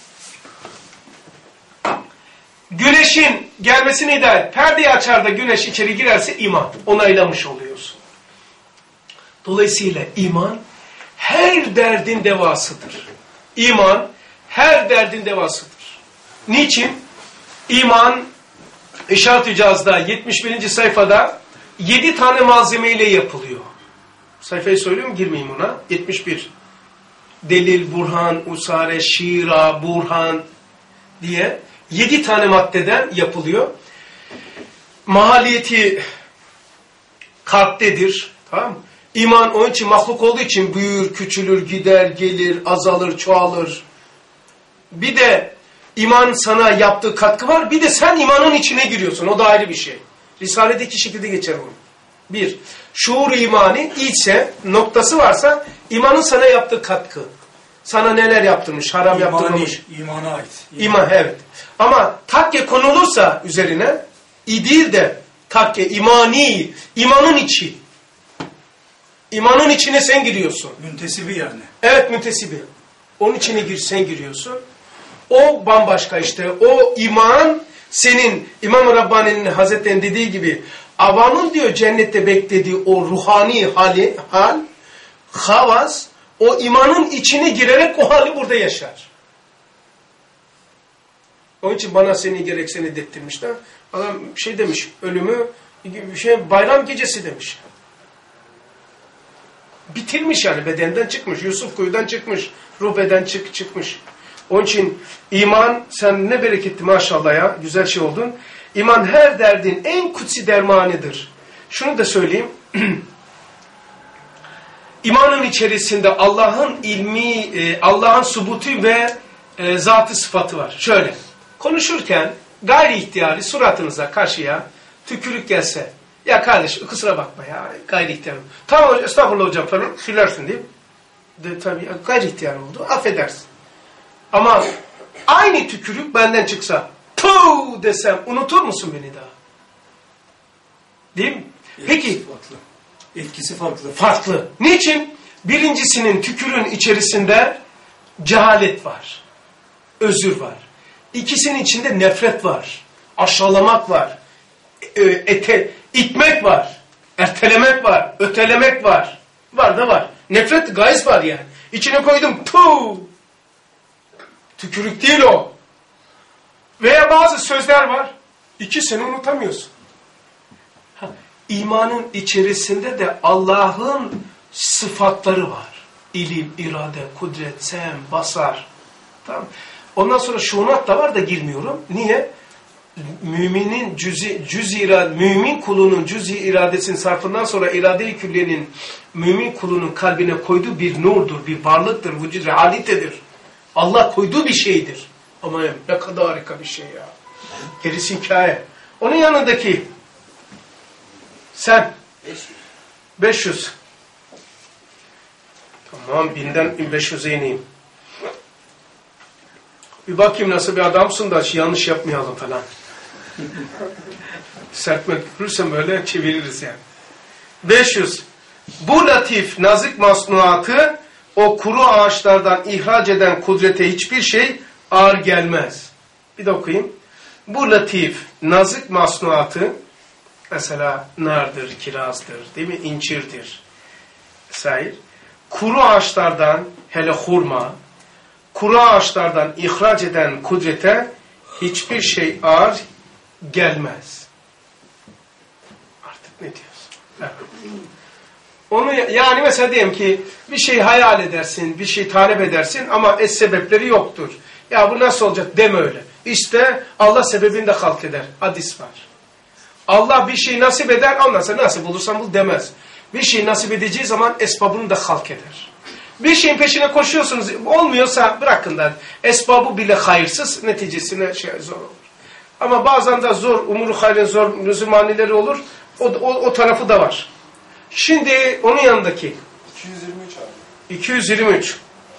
Güneşin gelmesine hidayet. Perdeyi açar da güneş içeri girerse iman. Onaylamış oluyorsun. Dolayısıyla iman her derdin devasıdır. İman her derdin devasıdır. Niçin? İman İşaret-i Caz'da yetmiş birinci sayfada yedi tane malzemeyle yapılıyor. Sayfayı söylüyorum, girmeyeyim ona. yetmiş bir. delil, burhan, usare, şira, burhan diye yedi tane maddeden yapılıyor. Mahalliyeti kalptedir. Tamam mı? İman onun için mahluk olduğu için büyür, küçülür, gider, gelir, azalır, çoğalır. Bir de iman sana yaptığı katkı var. Bir de sen imanın içine giriyorsun. O da ayrı bir şey. Risale'de iki şekilde geçer bunu. Bir, şuur imani ise, noktası varsa imanın sana yaptığı katkı. Sana neler yaptırmış, haram İmani, yaptırmamış. İmana ait. İman, evet. Ama takke konulursa üzerine, i değil de takke, imani, imanın içi. İmanın içine sen giriyorsun. Müntesibi yani. Evet, müntesibi. Onun içine gir, sen giriyorsun. O bambaşka işte. O iman senin İmam-ı Rabbani'nin Hazretleri'nin dediği gibi avamın diyor cennette beklediği o ruhani hali, hal, havas, o imanın içine girerek o hali burada yaşar. Onun için bana seni gerek seni dettirmişler. Adam şey demiş, ölümü şey bayram gecesi demiş. Bitirmiş yani, bedenden çıkmış. Yusuf kuyudan çıkmış. Ruh beden çık, çıkmış. Onun için iman, sen ne bereketli maşallah ya. Güzel şey oldun. İman her derdin en kutsi dermanıdır. Şunu da söyleyeyim. İmanın içerisinde Allah'ın ilmi, Allah'ın subutu ve e, zatı sıfatı var. Şöyle, konuşurken gayri ihtiyari suratınıza karşıya tükürük gelse, ya kardeş kusura bakma ya gayri ihtiyar oldu. Tamam estağfurullah hocam falan silersin değil mi? De, tabii gayri ihtiyar oldu, affedersin. Ama aynı tükürük benden çıksa, puh desem unutur musun beni daha? Değil mi? Peki. Etkisi farklı. Etkisi farklı. Farklı. Niçin? Birincisinin tükürüğün içerisinde cehalet var. Özür var. İkisinin içinde nefret var. Aşağılamak var. Ete, itmek var. Ertelemek var. Ötelemek var. Var da var. Nefret gayz var yani. İçine koydum. Puh! Tükürük değil o. Veya bazı sözler var. İkisini unutamıyorsun. Ha, İmanın içerisinde de Allah'ın sıfatları var. İlim, irade, kudret, sem, basar. Tamam. Ondan sonra şuunat da var da girmiyorum. Niye? Müminin cüzi, cüzi irade, mümin kulunun cüzi iradesinin sarfından sonra irade-i külliyenin mümin kulunun kalbine koyduğu bir nurdur, bir varlıktır, vücud, realitedir. Allah koyduğu bir şeydir. Ama ne kadar harika bir şey ya. Gerisi hikaye. Onun yanındaki sen beş yüz. Tamam, binden beş yüze ineyim. Bir bakayım nasıl bir adamsın da yanlış yapmayalım falan. Serpme görürsem böyle çeviririz yani. beş yüz. Bu latif, nazik masnuatı o kuru ağaçlardan ihraç eden kudrete hiçbir şey ağır gelmez. Bir de okuyayım. Bu latif, nazik masnuatı mesela nardır, kirazdır, değil mi? İncirdir. Vesaire. Kuru ağaçlardan, hele hurma, kuru ağaçlardan ihraç eden kudrete hiçbir şey ağır gelmez. Artık ne diyorsun? Evet. Onu yani mesela diyelim ki bir şey hayal edersin, bir şey talep edersin ama es sebepleri yoktur. Ya bu nasıl olacak deme öyle. İşte Allah sebebini de halk eder. Hadis var. Allah bir şey nasip eder, ondan sonra nasip bulursan bul demez. Bir şey nasip edeceği zaman esbabını da halk eder. Bir şeyin peşine koşuyorsunuz, olmuyorsa bırakın da esbabı bile hayırsız, neticesine şey zor olur. Ama bazen de zor, umuru hayrın zor nüzumanileri olur, o, o, o tarafı da var. Şimdi onun yanındaki iki yüz yirmi üç abi. iki yüz yirmi üç.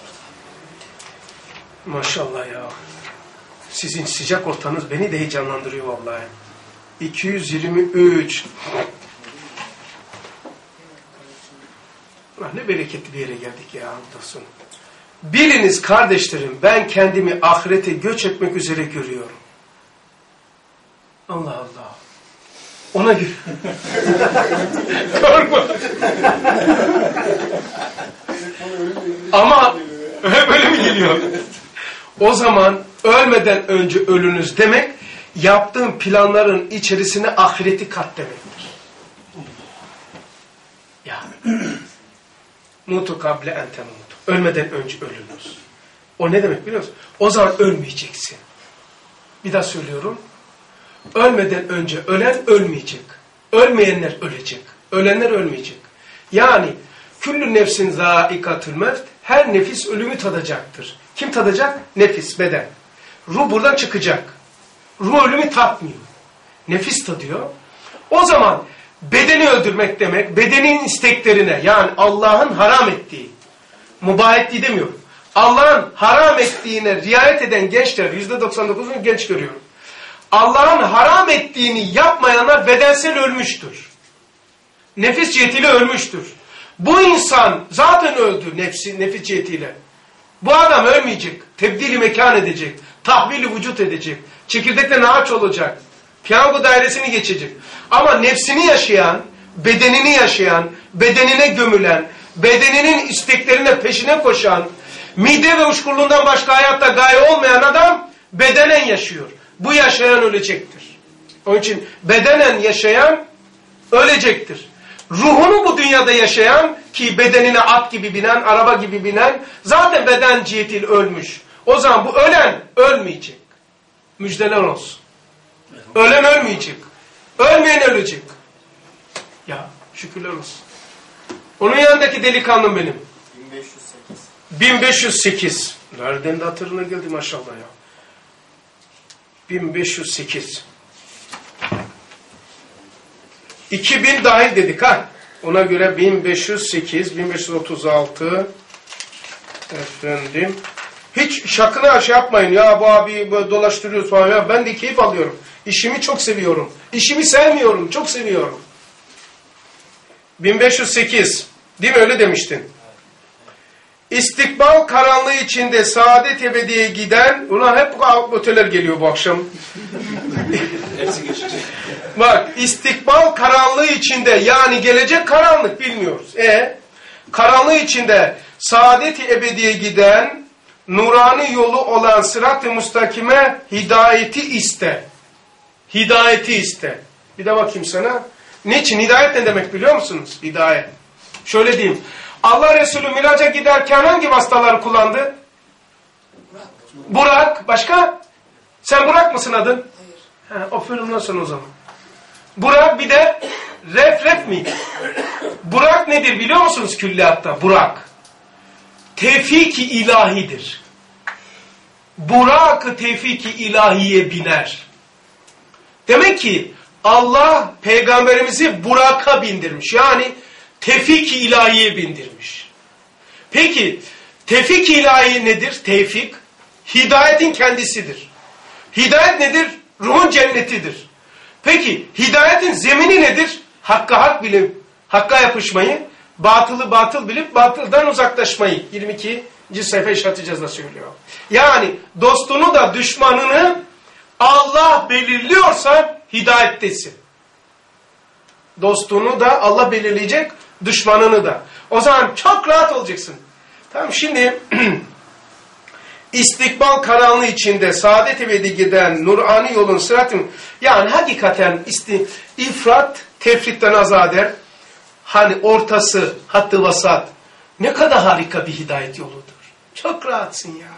Maşallah ya. Sizin sıcak ortamınız beni de heyecanlandırıyor vallahi. iki yüz yirmi üç. Ne bereketli bir yere geldik ya. Hamdolsun. Biliniz kardeşlerim, ben kendimi ahirete göç etmek üzere görüyorum. Allah Allah. Ona göre. Korkma. Ama böyle mi geliyor? O zaman ölmeden önce ölünüz demek, yaptığın planların içerisine ahireti kat demektir. Ya. Mutu kable ente mutu. Ölmeden önce ölünür. O ne demek biliyor musun? O zaman ölmeyeceksin. Bir daha söylüyorum. Ölmeden önce ölen ölmeyecek. Ölmeyenler ölecek. Ölenler ölmeyecek. Yani küllü nefsin zâikatül mevt, her nefis ölümü tadacaktır. Kim tadacak? Nefis, beden. Ruh buradan çıkacak. Ruh ölümü tatmıyor. Nefis tadıyor. O zaman bedeni öldürmek demek, bedenin isteklerine, yani Allah'ın haram ettiği, mubah ettiği demiyorum. Allah'ın haram ettiğine riayet eden gençler, yüzde doksan dokuzunu genç görüyorum. Allah'ın haram ettiğini yapmayanlar bedensel ölmüştür. Nefis cihetiyle ölmüştür. Bu insan zaten öldü nefsi, nefis cihetiyle. Bu adam ölmeyecek. Tebdili mekan edecek. Tahvili vücut edecek. Çekirdekten ağaç olacak. Piyango dairesini geçecek. Ama nefsini yaşayan, bedenini yaşayan, bedenine gömülen, bedeninin isteklerine peşine koşan, mide ve uçkurluğundan başka hayatta gaye olmayan adam bedenen yaşıyor. Bu yaşayan ölecektir. Onun için bedenen yaşayan ölecektir. Ruhunu bu dünyada yaşayan, ki bedenine at gibi binen, araba gibi binen, zaten beden cihetiyle ölmüş. O zaman bu ölen ölmeyecek. Müjdeler olsun. Ölen ölmeyecek. Ölmeyen ölecek. Ya şükürler olsun. Onun yanındaki delikanlım benim. bin beş yüz sekiz. bin beş yüz sekiz. Nereden de hatırına geldi maşallah ya. bin beş yüz sekiz. iki bin dahil dedik ha. Ona göre bin beş yüz sekiz, bin beş yüz otuz altı. Efendim. Hiç şakına şey yapmayın ya, bu abi dolaştırıyoruz falan ya. Ben de keyif alıyorum. İşimi çok seviyorum. İşimi sevmiyorum, çok seviyorum. bin beş yüz sekiz. Değil mi, öyle demiştin? İstikbal karanlığı içinde saadet ebediye giden, ulan hep bu öteler geliyor bu akşam. Hepsi geçecek. Bak, istikbal karanlığı içinde, yani gelecek karanlık bilmiyoruz. E karanlığı içinde saadet-i ebediye giden, nurani yolu olan sırat-ı müstakime hidayeti iste. Hidayeti iste. Bir de bakayım sana. Niçin? Hidayet ne demek biliyor musunuz? Hidayet. Şöyle diyeyim. Allah Resulü miraca giderken hangi vasıtaları kullandı? Burak. Başka? Sen Burak mısın adın? Hayır. He, aferin lan sen o zaman. Burak, bir de ref ref miydi? Burak nedir biliyor musunuz külliyatta? Burak. Tevfik-i ilahidir. Burak-ı tevfik-i ilahiye biner. Demek ki Allah peygamberimizi Burak'a bindirmiş. Yani tevfik-i ilahiye bindirmiş. Peki tevfik-i ilahi nedir? Tevfik, hidayetin kendisidir. Hidayet nedir? Ruhun cennetidir. Peki hidayetin zemini nedir? Hakka hak bilip hakka yapışmayı, batılı batıl bilip batıldan uzaklaşmayı. yirmi ikinci sayfa İşaret-i Ceza'da söylüyor. Yani dostunu da düşmanını Allah belirliyorsa hidayettesin. Dostunu da Allah belirleyecek, düşmanını da. O zaman çok rahat olacaksın. Tamam, şimdi istikbal karanlığı içinde saadet ebedi giden nurani yolun sıratın, yani hakikaten isti, ifrat tefritten azader, hani ortası hattı vasat, ne kadar harika bir hidayet yoludur. Çok rahatsın ya.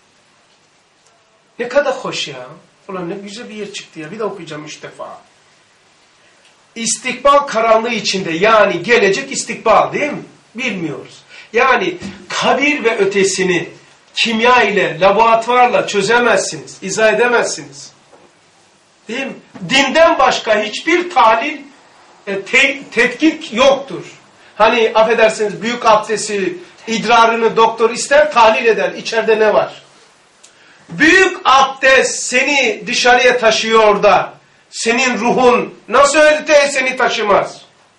Ne kadar hoş ya. Ulan ne güzel bir yer çıktı ya. Bir de okuyacağım üç defa. İstikbal karanlığı içinde, yani gelecek istikbal değil mi? Bilmiyoruz. Yani kabir ve ötesini kimya ile, laboratuvarla çözemezsiniz, izah edemezsiniz. Değil mi? Dinden başka hiçbir tahlil, e, te tetkik yoktur. Hani affedersiniz, büyük abdesti, idrarını doktor ister, tahlil eder. İçeride ne var? Büyük abdest seni dışarıya taşıyor da senin ruhun nasıl öyle seni taşımaz?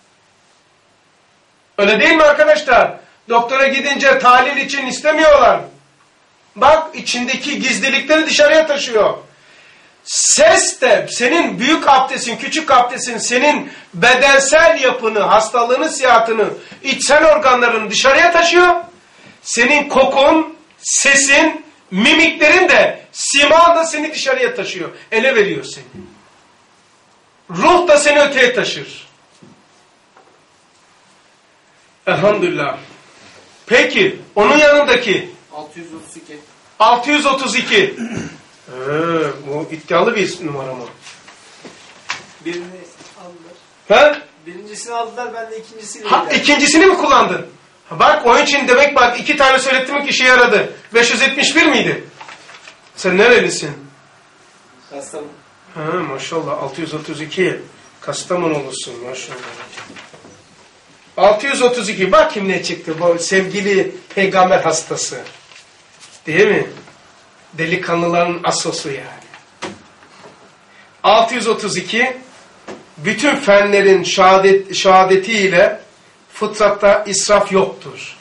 Öyle değil mi arkadaşlar? Doktora gidince tahlil için istemiyorlar. Bak, içindeki gizlilikleri dışarıya taşıyor. Ses de senin büyük abdestin, küçük abdestin senin bedensel yapını, hastalığını, sihatını, içsel organlarını dışarıya taşıyor. Senin kokun, sesin, mimiklerin de, siman da seni dışarıya taşıyor. Ele veriyor seni. Ruh da seni öteye taşır. Elhamdülillah. Peki onun yanındaki altı yüz otuz iki. altı yüz otuz iki. Ee, bu iddialı bir numara mı? Birini aldılar. Ha? Birincisini aldılar, ben de ikincisiyle Ha, geldim. ikincisini mi kullandın? Ha, bak onun için demek bak iki tane söylettim ki işe yaradı. beş yüz yetmiş bir miydi? Sen nerelisin? Kastamonu. Ha, maşallah altı yüz otuz iki. Kastamonulusun maşallah. altı yüz otuz iki. Bak kim ne çıktı bu sevgili peygamber hastası. Değil mi? Delikanlıların asosu yani. altı yüz otuz iki. Bütün fenlerin şehadet, şehadetiyle fıtratta israf yoktur.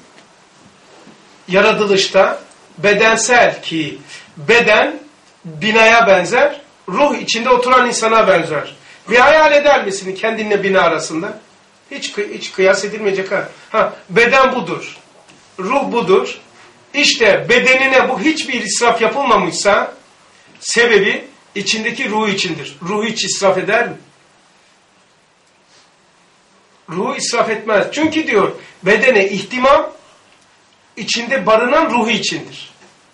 Yaratılışta bedensel ki beden binaya benzer, ruh içinde oturan insana benzer. Bir hayal eder misin kendinle bina arasında? Hiç, hiç kıyas edilmeyecek ha. Ha, beden budur. Ruh budur. İşte bedenine bu hiçbir israf yapılmamışsa sebebi içindeki ruh içindir. Ruh hiç israf eder mi? Ruhu israf etmez. Çünkü diyor bedene ihtimam içinde barınan ruhu içindir.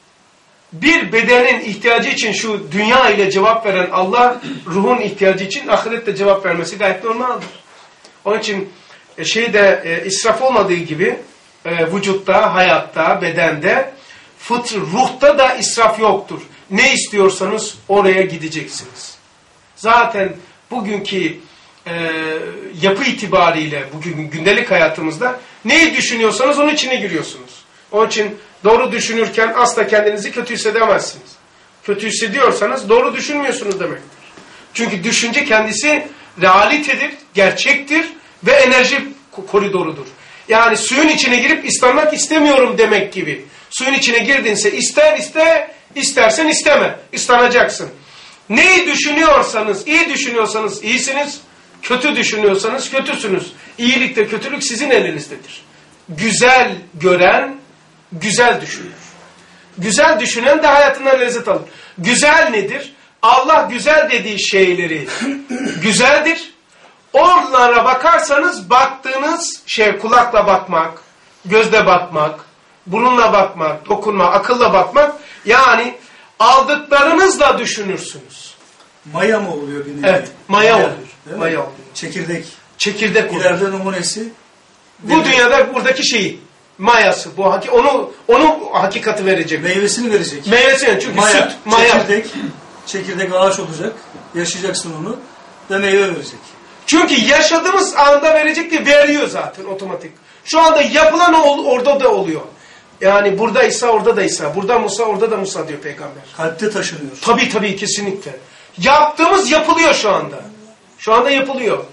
Bir bedenin ihtiyacı için şu dünya ile cevap veren Allah ruhun ihtiyacı için ahirette cevap vermesi gayet normaldir. Onun için şeyde e, israf olmadığı gibi e, vücutta, hayatta, bedende, fıtr, ruhta da israf yoktur. Ne istiyorsanız oraya gideceksiniz. Zaten bugünkü e, yapı itibariyle bugün gündelik hayatımızda neyi düşünüyorsanız onun içine giriyorsunuz. Onun için doğru düşünürken asla kendinizi kötü hissedemezsiniz. Kötü hissediyorsanız doğru düşünmüyorsunuz demektir. Çünkü düşünce kendisi realitedir, gerçektir ve enerji koridorudur. Yani suyun içine girip ıslanmak istemiyorum demek gibi. Suyun içine girdinse ister iste, istersen isteme. Islanacaksın. Neyi düşünüyorsanız, iyi düşünüyorsanız iyisiniz, kötü düşünüyorsanız kötüsünüz. İyilik de kötülük sizin elinizdedir. Güzel gören, güzel düşünür. Güzel düşünen de hayatından lezzet alır. Güzel nedir? Allah güzel dediği şeyleri güzeldir. Onlara bakarsanız baktığınız şey kulakla bakmak, gözle bakmak, burunla bakmak, dokunmak, akılla bakmak. Yani aldıklarınızla düşünürsünüz. Maya mı oluyor bir nevi? Evet, maya, Maya oluyor. değil mi? Maya oluyor. Çekirdek. Çekirdek oluyor. İleride numunesi. Bu dünyada buradaki şeyi, mayası, bu haki, onu onu hakikati verecek. Meyvesini verecek. Meyvesi yani çünkü Maya, süt, maya. Çekirdek, çekirdek ağaç olacak. Yaşayacaksın onu ve meyve verecek. Çünkü yaşadığımız anda verecek diye veriyor zaten otomatik. Şu anda yapılan o, orada da oluyor. Yani burada İsa orada da İsa, burada Musa orada da Musa diyor peygamber. Kalpte taşınıyor. Tabii tabii kesinlikle. Yaptığımız yapılıyor şu anda. Şu anda yapılıyor.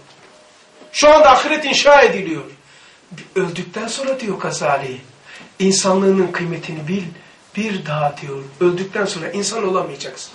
Şu anda ahiret inşa ediliyor. Öldükten sonra diyor Gazali, insanlığının kıymetini bil, bir daha diyor, öldükten sonra insan olamayacaksın.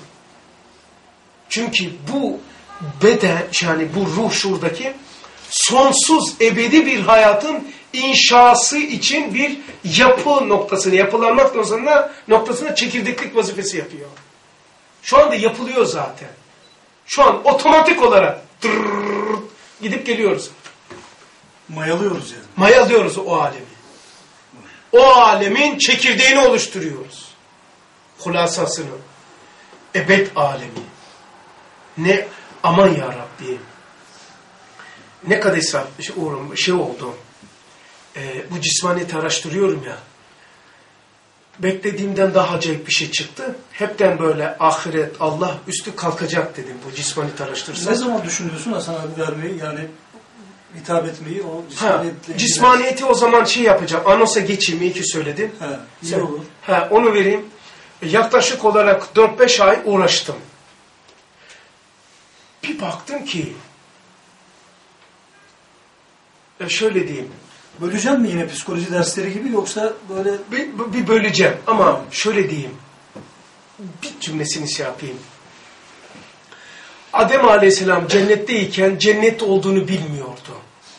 Çünkü bu beden, yani bu ruh şuradaki sonsuz ebedi bir hayatın inşası için bir yapı noktasını, yapılanmak noktasına, noktasına çekirdeklik vazifesi yapıyor. Şu anda yapılıyor zaten. Şu an otomatik olarak tırrrr, gidip geliyoruz. Mayalıyoruz yani. Mayalıyoruz o alemi. O alemin çekirdeğini oluşturuyoruz. Hulasasını. Ebed alemi. Ne aman ya Rabbi. Ne kadar israf şey, şey oldu. Ee, bu cismaniyeti araştırıyorum ya. Beklediğimden daha acayip bir şey çıktı. Hepten böyle ahiret, Allah üstü kalkacak dedim bu cismaniyeti araştırırsan. Ne zaman düşünüyorsun Hasan abi vermeyi, yani hitap etmeyi, o cismaniyetle? Ha, cismaniyeti o zaman şey yapacağım. Anonsa geçeyim, iyi ki söyledin. He, iyi Sen, olur. ha, onu vereyim. Yaklaşık olarak dört beş ay uğraştım. Bir baktım ki e şöyle diyeyim. Böleceğim mi yine psikoloji dersleri gibi, yoksa böyle? Bir, bir böleceğim ama şöyle diyeyim. Bir cümlesini şey yapayım. Adem Aleyhisselam cennetteyken cennet olduğunu bilmiyordu.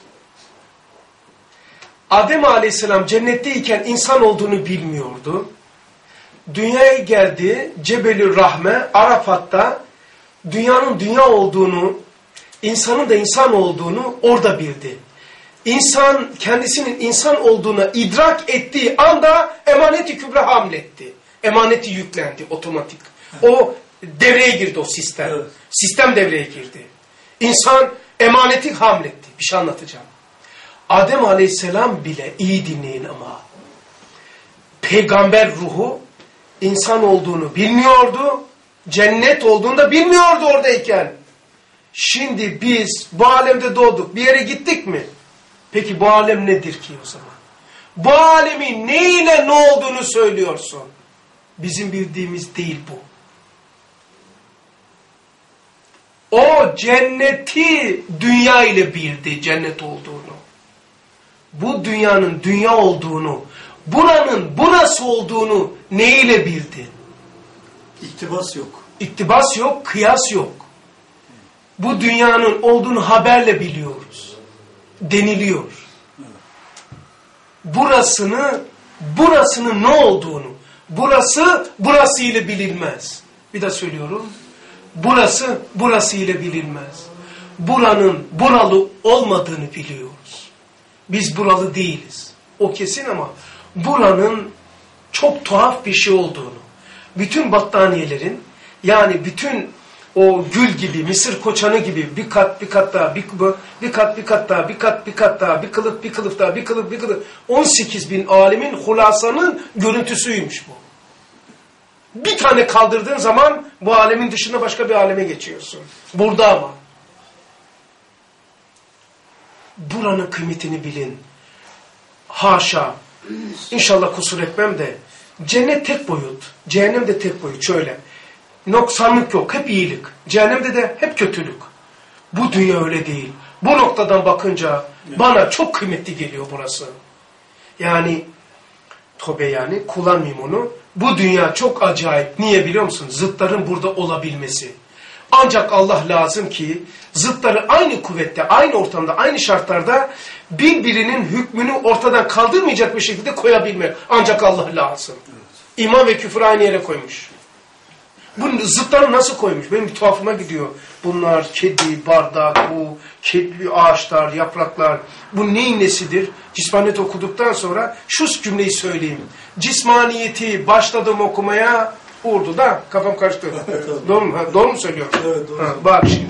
Adem Aleyhisselam cennetteyken insan olduğunu bilmiyordu. Dünyaya geldi, Cebeli Rahme, Arafat'ta dünyanın dünya olduğunu, insanın da insan olduğunu orada bildi. İnsan kendisinin insan olduğuna idrak ettiği anda emaneti kübra hamletti. Emaneti yüklendi otomatik. O devreye girdi o sistem. Evet. Sistem devreye girdi. İnsan emaneti hamletti. Bir şey anlatacağım. Adem Aleyhisselam bile, iyi dinleyin ama, peygamber ruhu insan olduğunu bilmiyordu. Cennet olduğunu da bilmiyordu oradayken. Şimdi biz bu alemde doğduk. Bir yere gittik mi? Peki bu alem nedir ki o zaman? Bu alemin neyle ne olduğunu söylüyorsun. Bizim bildiğimiz değil bu. O cenneti dünya ile bildi, cennet olduğunu. Bu dünyanın dünya olduğunu, buranın burası olduğunu neyle bildi? İktibas yok. İktibas yok, kıyas yok. Bu dünyanın olduğunu haberle biliyoruz. Deniliyor. Burasını, burasının ne olduğunu, burası, burası ile bilinmez. Bir de söylüyorum. Burası, burası ile bilinmez. Buranın buralı olmadığını biliyoruz. Biz buralı değiliz. O kesin ama buranın çok tuhaf bir şey olduğunu, bütün battaniyelerin, yani bütün o gül gibi, Mısır koçanı gibi bir kat bir kat daha, bir, bir kat bir kat daha, bir kat bir kat daha, bir kılıf bir kılıf daha, bir kılıf bir kılıf. on sekiz bin alemin hulasanın görüntüsüymüş bu. Bir tane kaldırdığın zaman bu alemin dışında başka bir aleme geçiyorsun. Burada ama. Buranın kıymetini bilin. Haşa. İnşallah kusur etmem de. Cennet tek boyut. Cehennem de tek boyut. Şöyle. Noksanlık yok. Hep iyilik. Cehennemde de hep kötülük. Bu dünya öyle değil. Bu noktadan bakınca bana çok kıymetli geliyor burası. Yani tobe yani kullanmayayım onu. Bu dünya çok acayip. Niye biliyor musun? Zıtların burada olabilmesi. Ancak Allah lazım ki zıtları aynı kuvvette, aynı ortamda, aynı şartlarda birbirinin hükmünü ortadan kaldırmayacak bir şekilde koyabilmek. Ancak Allah lazım. İman ve küfür aynı yere koymuş. Bu zıtları nasıl koymuş? Benim bir tuhafıma gidiyor. Bunlar kedi, bardak, bu kedi, ağaçlar, yapraklar. Bu neyin nesidir? Cismaniyet okuduktan sonra şu cümleyi söyleyeyim. Cismaniyeti başladım okumaya, vurdu da kafam karıştı. Doğru mu? Ha, doğru mu söylüyorum? Evet, doğru. Ha, bak şimdi.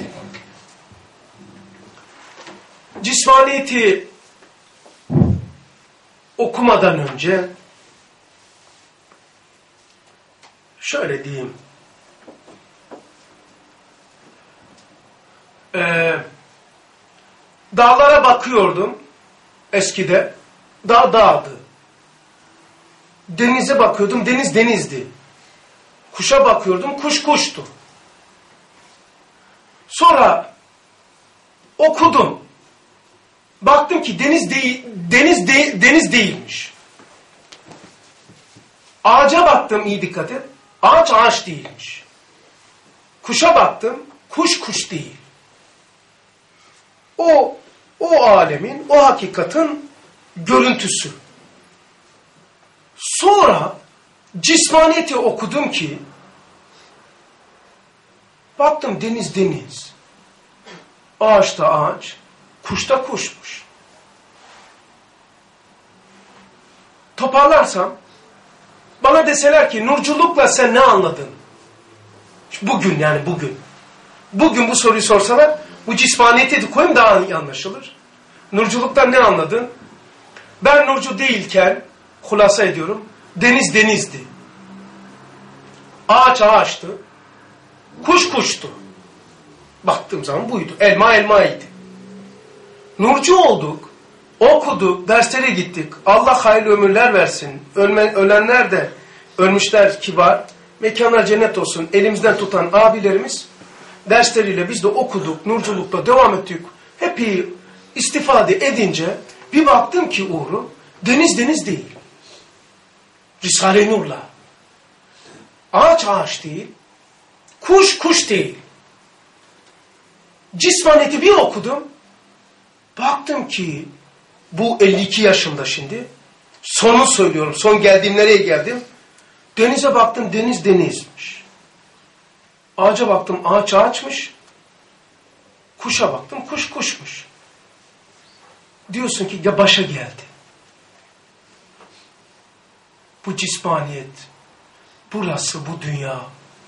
Cismaniyeti okumadan önce şöyle diyeyim. Ee, dağlara bakıyordum eskide. Dağ dağdı. Denize bakıyordum. Deniz denizdi. Kuşa bakıyordum. Kuş kuştu. Sonra okudum. Baktım ki deniz değil, deniz de, deniz değilmiş. Ağaca baktım, iyi dikkat et. Ağaç ağaç değilmiş. Kuşa baktım. Kuş kuş değil. O o alemin, o hakikatin görüntüsü. Sonra cismaniyeti okudum ki baktım deniz deniz. Ağaç da ağaç, kuş da kuşmuş. Toparlarsam bana deseler ki nurculukla sen ne anladın? Bugün yani bugün. Bugün bu soruyu sorsalar bu cismaniyeti de koyayım daha iyi anlaşılır. Nurculuktan ne anladın? Ben nurcu değilken hulasa ediyorum. Deniz denizdi. Ağaç ağaçtı. Kuş kuştu. Baktığım zaman buydu. Elma elmaydı. Nurcu olduk. Okuduk. Derslere gittik. Allah hayırlı ömürler versin. Ölme, ölenler de ölmüşler kibar. Mekanlar cennet olsun. Elimizden tutan abilerimiz dersleriyle biz de okuduk. Nurculukla devam ettik. Hep iyi istifade edince bir baktım ki Uğur'u deniz deniz değil. Risale-i Nur'la. Ağaç ağaç değil. Kuş kuş değil. Cismaniyeti bir okudum. Baktım ki bu elli iki yaşında şimdi. Sonu söylüyorum. Son geldiğim nereye geldim? Denize baktım deniz denizmiş. Ağaca baktım ağaç ağaçmış. Kuşa baktım kuş kuşmuş. diyorsun ki ya başa geldi. Bu cismaniyet, burası, bu dünya,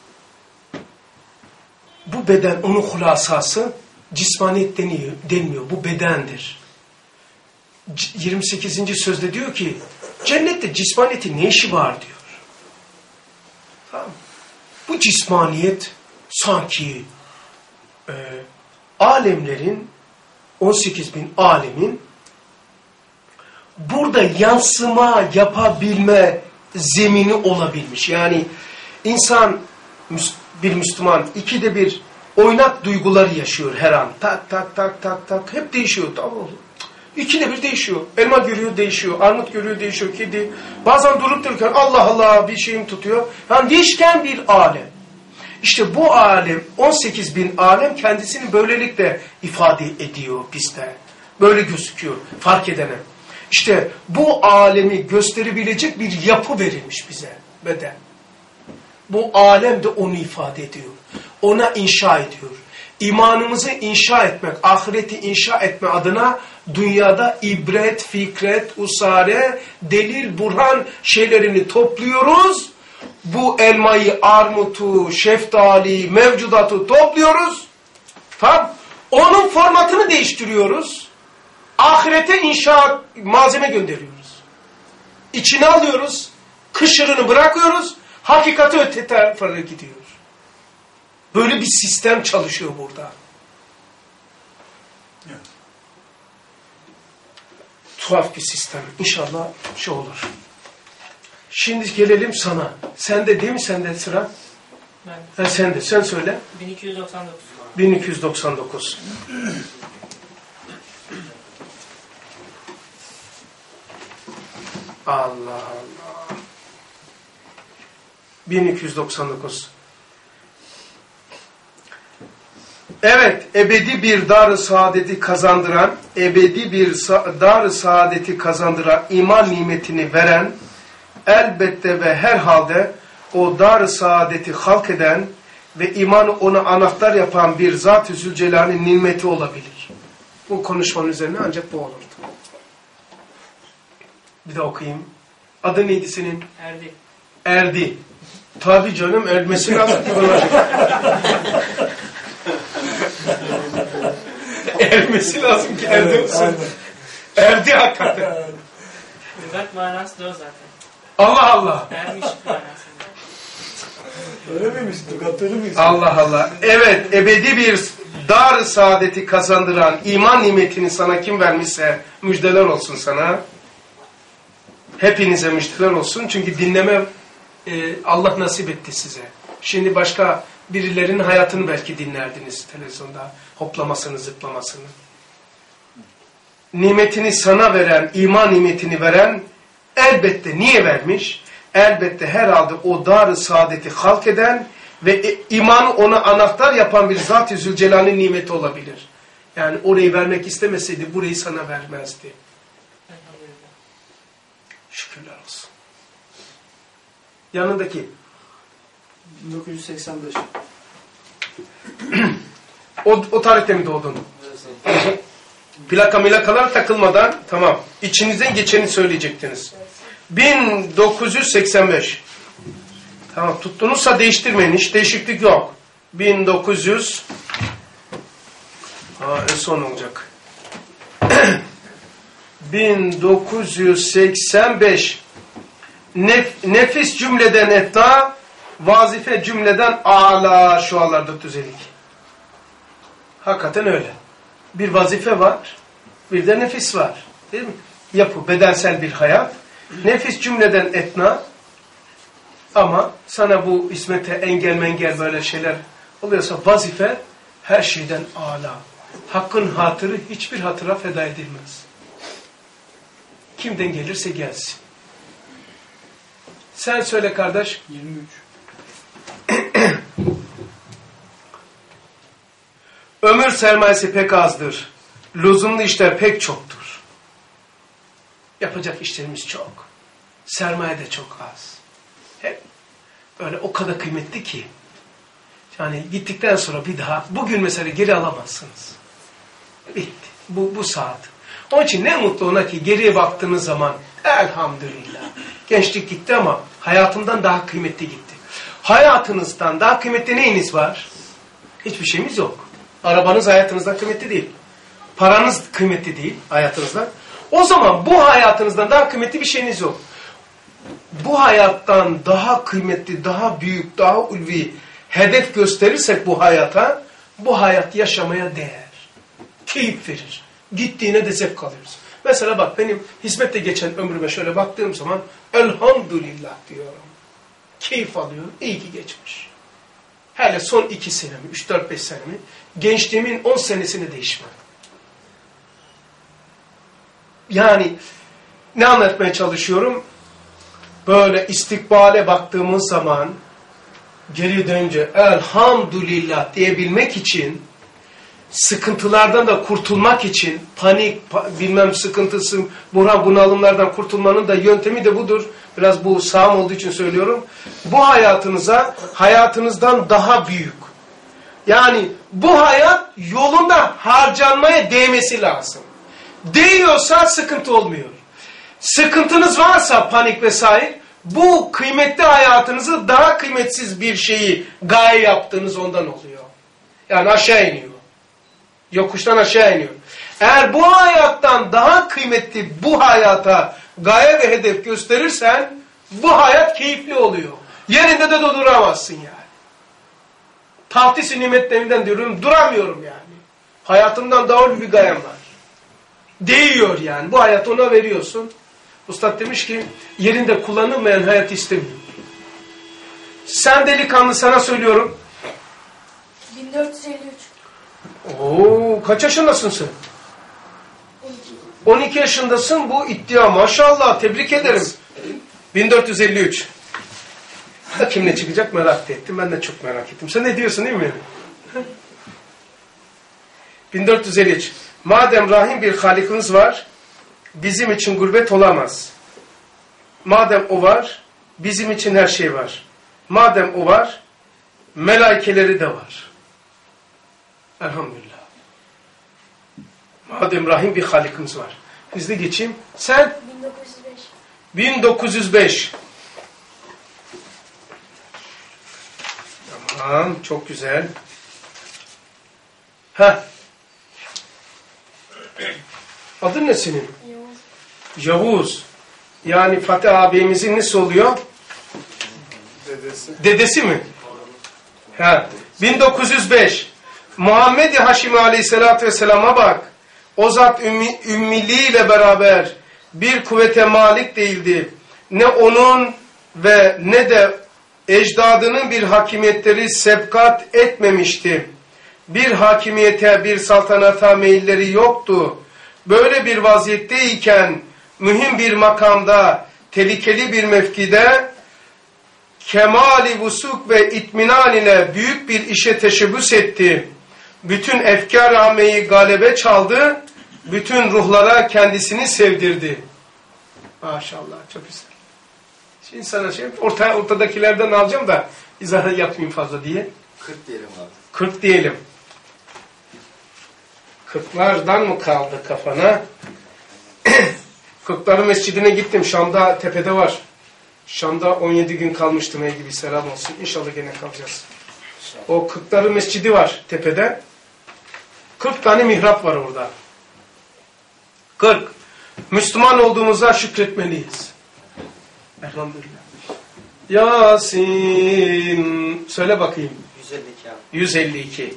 bu beden onun hulasası, cismaniyet deniyor, denmiyor, bu bedendir. yirmi sekizinci sözde diyor ki, cennette cismaniyetin ne işi var diyor. Tamam. Bu cismaniyet sanki e, alemlerin, on sekiz bin alemin burada yansıma yapabilme zemini olabilmiş. Yani insan, bir Müslüman ikide bir oynak duyguları yaşıyor her an. Tak tak tak tak tak hep değişiyor. Tamam. İkide bir değişiyor. Elma görüyor değişiyor. Armut görüyor değişiyor. Kedi. Bazen durup dururken Allah Allah bir şeyim tutuyor. Yani değişken bir alem. İşte bu alem, on sekiz bin alem kendisini böylelikle ifade ediyor bizde. Böyle gözüküyor fark edene. İşte bu alemi gösterebilecek bir yapı verilmiş bize, beden. Bu alem de onu ifade ediyor. Ona inşa ediyor. İmanımızı inşa etmek, ahireti inşa etme adına dünyada ibret, fikret, usare, delil, burhan şeylerini topluyoruz. Bu elmayı, armutu, şeftali, mevcudatı topluyoruz. Tamam. Onun formatını değiştiriyoruz. Ahirete inşa malzeme gönderiyoruz. İçine alıyoruz. Kışırını bırakıyoruz. Hakikati öte tarafa gidiyor. Böyle bir sistem çalışıyor burada. Evet. Tuhaf bir sistem. İnşallah şey olur. Şimdi gelelim sana. Sende değil mi sende sıra? Ben. Ha, sende. Sen söyle. bin iki yüz doksan dokuz. bin iki yüz doksan dokuz. Allah Allah. bin iki yüz doksan dokuz. Evet, ebedi bir dar-ı saadeti kazandıran, ebedi bir dar-ı saadeti kazandıran iman nimetini veren, elbette ve herhalde o dar-ı saadeti halk eden ve imanı ona anahtar yapan bir Zat-ı Zülcelal'in nimeti olabilir. Bu konuşmanın üzerine ancak bu olurdu. Bir de okuyayım. Adı neydi senin? Erdi. Erdi. Tabii canım, ermesi lazım. Ermesi lazım ki erdi olsun. Erdi hakikaten. Lügat manası da o zaten. Allah Allah. Ermiş manasında. Öyle miymiş? Lügat öyle miymiş? Allah Allah. Evet, ebedi bir dar saadeti kazandıran iman nimetini sana kim vermişse müjdeler olsun sana. Hepinize müjdeler olsun. Çünkü dinleme e, Allah nasip etti size. Şimdi başka birilerinin hayatını belki dinlerdiniz televizyonda. Hoplamasını, zıplamasını. Nimetini sana veren, iman nimetini veren elbette niye vermiş? Elbette herhalde o dar-ı saadeti halk eden ve imanı ona anahtar yapan bir Zat-ı Zülcelal'in nimeti olabilir. Yani orayı vermek istemeseydi burayı sana vermezdi. Şükürler olsun. Yanındaki. bin dokuz yüz seksen beş. o, o tarihte mi doğdun? Plaka milakalar takılmadan tamam. İçinizden geçeni söyleyecektiniz. bin dokuz yüz seksen beş. Tamam, tuttunuzsa değiştirmeyin. Hiç değişiklik yok. bin dokuz yüz ha, en son olacak. bin dokuz yüz seksen beş. Nef, nefis cümleden etna, vazife cümleden âlâ. Şu anlar dört yüz elli iki. Hakikaten öyle. Bir vazife var, bir de nefis var. Değil mi? Yapı, bedensel bir hayat. Nefis cümleden etna. Ama sana bu hizmete engel mengel böyle şeyler oluyorsa vazife her şeyden âlâ. Hakkın hatırı hiçbir hatıra feda edilmez. Kimden gelirse gelsin. Sen söyle kardeş. yirmi üç. Ömür sermayesi pek azdır. Lüzumlu işler pek çoktur. Yapacak işlerimiz çok. Sermaye de çok az. Hep öyle o kadar kıymetli ki. Yani gittikten sonra bir daha bugün mesela geri alamazsınız. Bitti. Bu, bu saat. Onun için ne mutlu ona ki geriye baktığınız zaman elhamdülillah. Gençlik gitti ama hayatımdan daha kıymetli gitti. Hayatınızdan daha kıymetli neyiniz var? Hiçbir şeyimiz yok. Arabanız hayatınızdan kıymetli değil. Paranız kıymetli değil hayatınızdan. O zaman bu hayatınızdan daha kıymetli bir şeyiniz yok. Bu hayattan daha kıymetli, daha büyük, daha ulvi hedef gösterirsek bu hayata, bu hayat yaşamaya değer. Keyif verir. Gittiğine de zevk alıyoruz. Mesela bak benim hizmette geçen ömrüme şöyle baktığım zaman elhamdülillah diyorum. Keyif alıyorum. İyi ki geçmiş. Hele son iki senemi, üç dört beş senemi, gençliğimin on senesini değişmem. Yani ne anlatmaya çalışıyorum? Böyle istikbale baktığımız zaman geri dönünce elhamdülillah diyebilmek için, sıkıntılardan da kurtulmak için, panik, pa bilmem sıkıntısı, buhran bunalımlardan kurtulmanın da yöntemi de budur. Biraz bu sağım olduğu için söylüyorum. Bu hayatınıza, hayatınızdan daha büyük. Yani bu hayat yolunda harcanmaya değmesi lazım. Değiyorsa sıkıntı olmuyor. Sıkıntınız varsa panik vesaire, bu kıymetli hayatınızı daha kıymetsiz bir şeyi gaye yaptığınız ondan oluyor. Yani aşağı iniyor. Yokuştan aşağı iniyor. Eğer bu hayattan daha kıymetli bu hayata gaye ve hedef gösterirsen bu hayat keyifli oluyor. Yerinde de duramazsın yani. Tahtisi nimetlerinden diyorum, duramıyorum yani. Hayatımdan daha öyle bir gayem var. Değiyor yani. Bu hayatı ona veriyorsun. Ustad demiş ki yerinde kullanılmayan hayat istemiyor. Sen delikanlı, sana söylüyorum. bin dört yüz elli üç. Oo, kaç yaşındasın sen? on iki yaşındasın, bu iddia maşallah, tebrik ederim. bin dört yüz elli üç. Kimle çıkacak merak ettim, ben de çok merak ettim. Sen ne diyorsun değil mi? bin dört yüz elli üç. Madem rahim bir Halikimiz var, bizim için gurbet olamaz. Madem o var, bizim için her şey var. Madem o var, melaikeleri de var. Elhamdülillah. Madem rahim bir Halikimiz var. Hızlı geçeyim. Sen? bin dokuz yüz beş. bin dokuz yüz beş. Tamam, çok güzel. Heh. Adın ne senin? Yavuz. Yavuz. Yani Fatih abimizin nesi oluyor? Dedesi. Dedesi mi? Ha. bin dokuz yüz beş. Muhammed-i Haşimi Aleyhisselatü Vesselam'a bak. O zat ümmi, ümmiliğiyle beraber bir kuvvete malik değildi. Ne onun ve ne de ecdadının bir hakimiyetleri sebkat etmemişti. Bir hakimiyete, bir saltanata meyilleri yoktu. Böyle bir vaziyetteyken mühim bir makamda, tehlikeli bir mevkide kemali vusuk ve itminan ile büyük bir işe teşebbüs etti. Bütün efkar ameyi galebe çaldı. Bütün ruhlara kendisini sevdirdi. Maşallah, çok güzel. Şimdi sana şey, orta, ortadakilerden alacağım da izah yapmayayım fazla diye. kırk diyelim abi. kırk diyelim. kırklardan mı kaldı kafana? Kırkları mescidine gittim. Şam'da, tepede var. Şam'da on yedi gün kalmıştım, ey gibi selam olsun. İnşallah gene kalacağız. O Kırkları mescidi var tepede. kırk tane mihrap var orada. kırk. Müslüman olduğumuza şükretmeliyiz. Elhamdülillah. Yasin. Söyle bakayım. yüz elli iki abi. yüz elli iki.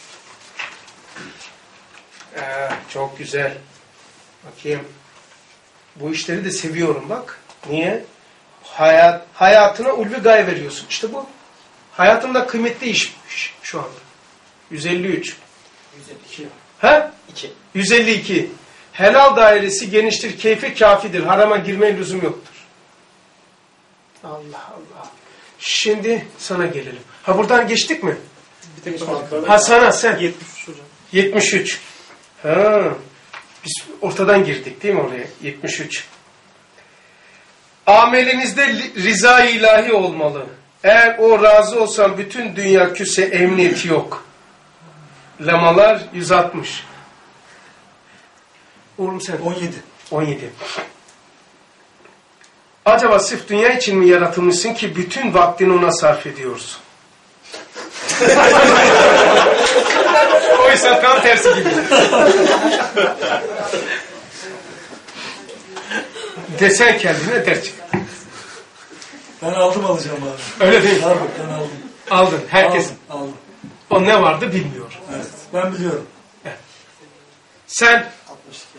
Ee, çok güzel. Bakayım. Bu işleri de seviyorum bak. Niye? Hayat, hayatına ulvi gaye veriyorsun. İşte bu. Hayatımda kıymetli işmiş şu anda. yüz elli üç. yüz elli iki. He? iki. yüz elli iki. Helal dairesi geniştir, keyfi kafidir. Harama girmeye lüzum yoktur. Allah Allah. Şimdi sana gelelim. Ha buradan geçtik mi? Bir tek Ha sana sen. yetmiş üç hocam. yetmiş üç. Ha. Biz ortadan girdik değil mi oraya? yetmiş üç. Amelinizde rıza-i ilahi olmalı. Eğer o razı olsan bütün dünya küse, emniyeti yok. Lemalar yüz altmış. Oğlum sen. on yedi. on yedi. Acaba sırf dünya için mi yaratılmışsın ki bütün vaktini ona sarf ediyorsun? Oysa tam tersi gibi. Desen kendine der çıkar. Ben aldım alacağım abi. Öyle değil mi? Abi ben aldım. Aldın. Herkes. Aldım, aldım. O ne vardı bilmiyor. Evet, ben biliyorum. Sen. altmış iki.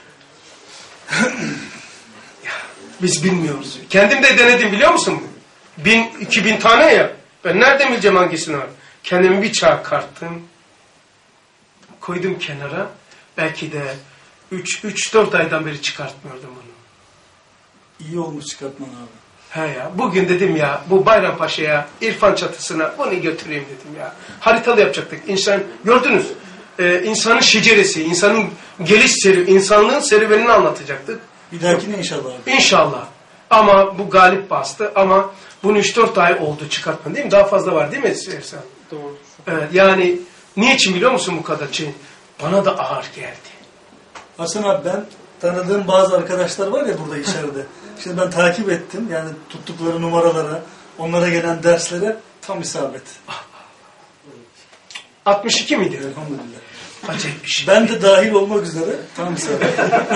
Biz bilmiyoruz. Kendim de denedim biliyor musun? Bin, iki bin tane ya. Ben nereden bileceğim hangisini var? Kendimi bir çıkarttım. Koydum kenara. Belki de üç, üç, dört aydan beri çıkartmıyordum bunu. İyi olmuş çıkartman abi. He ya. Bugün dedim ya bu Bayrampaşa'ya, İrfan Çatısı'na bunu götüreyim dedim ya. Haritalı yapacaktık. İnsan, gördünüz. Ee, insanın şeceresi, insanın geliş seri, insanlığın serüvenini anlatacaktık. Bir dahakine inşallah abi. İnşallah. Ama bu galip bastı. Ama bunu üç dört ay oldu çıkartman değil mi? Daha fazla var değil mi Ersan? Doğru. Evet, yani niçin biliyor musun bu kadar şey? Bana da ağır geldi. Hasan abi ben tanıdığım bazı arkadaşlar var ya burada içeride. Şimdi ben takip ettim. Yani tuttukları numaralara, onlara gelen derslere tam isabet. altmış iki miydi? Elhamdülillah. Acayip bir şey. Ben de dahil olmak üzere tam isabet.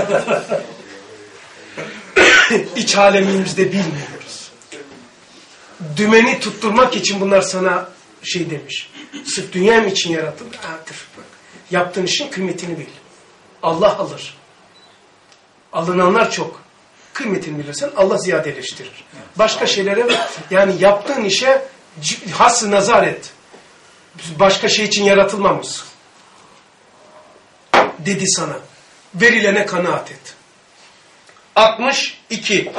İç alemimizde bilmiyoruz. Dümeni tutturmak için bunlar sana şey demiş. Sırf dünyam için yaratıldı. Ha, bak. Yaptığın işin kıymetini bil. Allah alır. Alınanlar çok. Kıymetini bilirsen Allah ziyadeleştirir. Başka şeylere yani yaptığın işe has-ı nazar et. Başka şey için yaratılmamışsın. Dedi sana. Verilene kanaat et. altmış iki.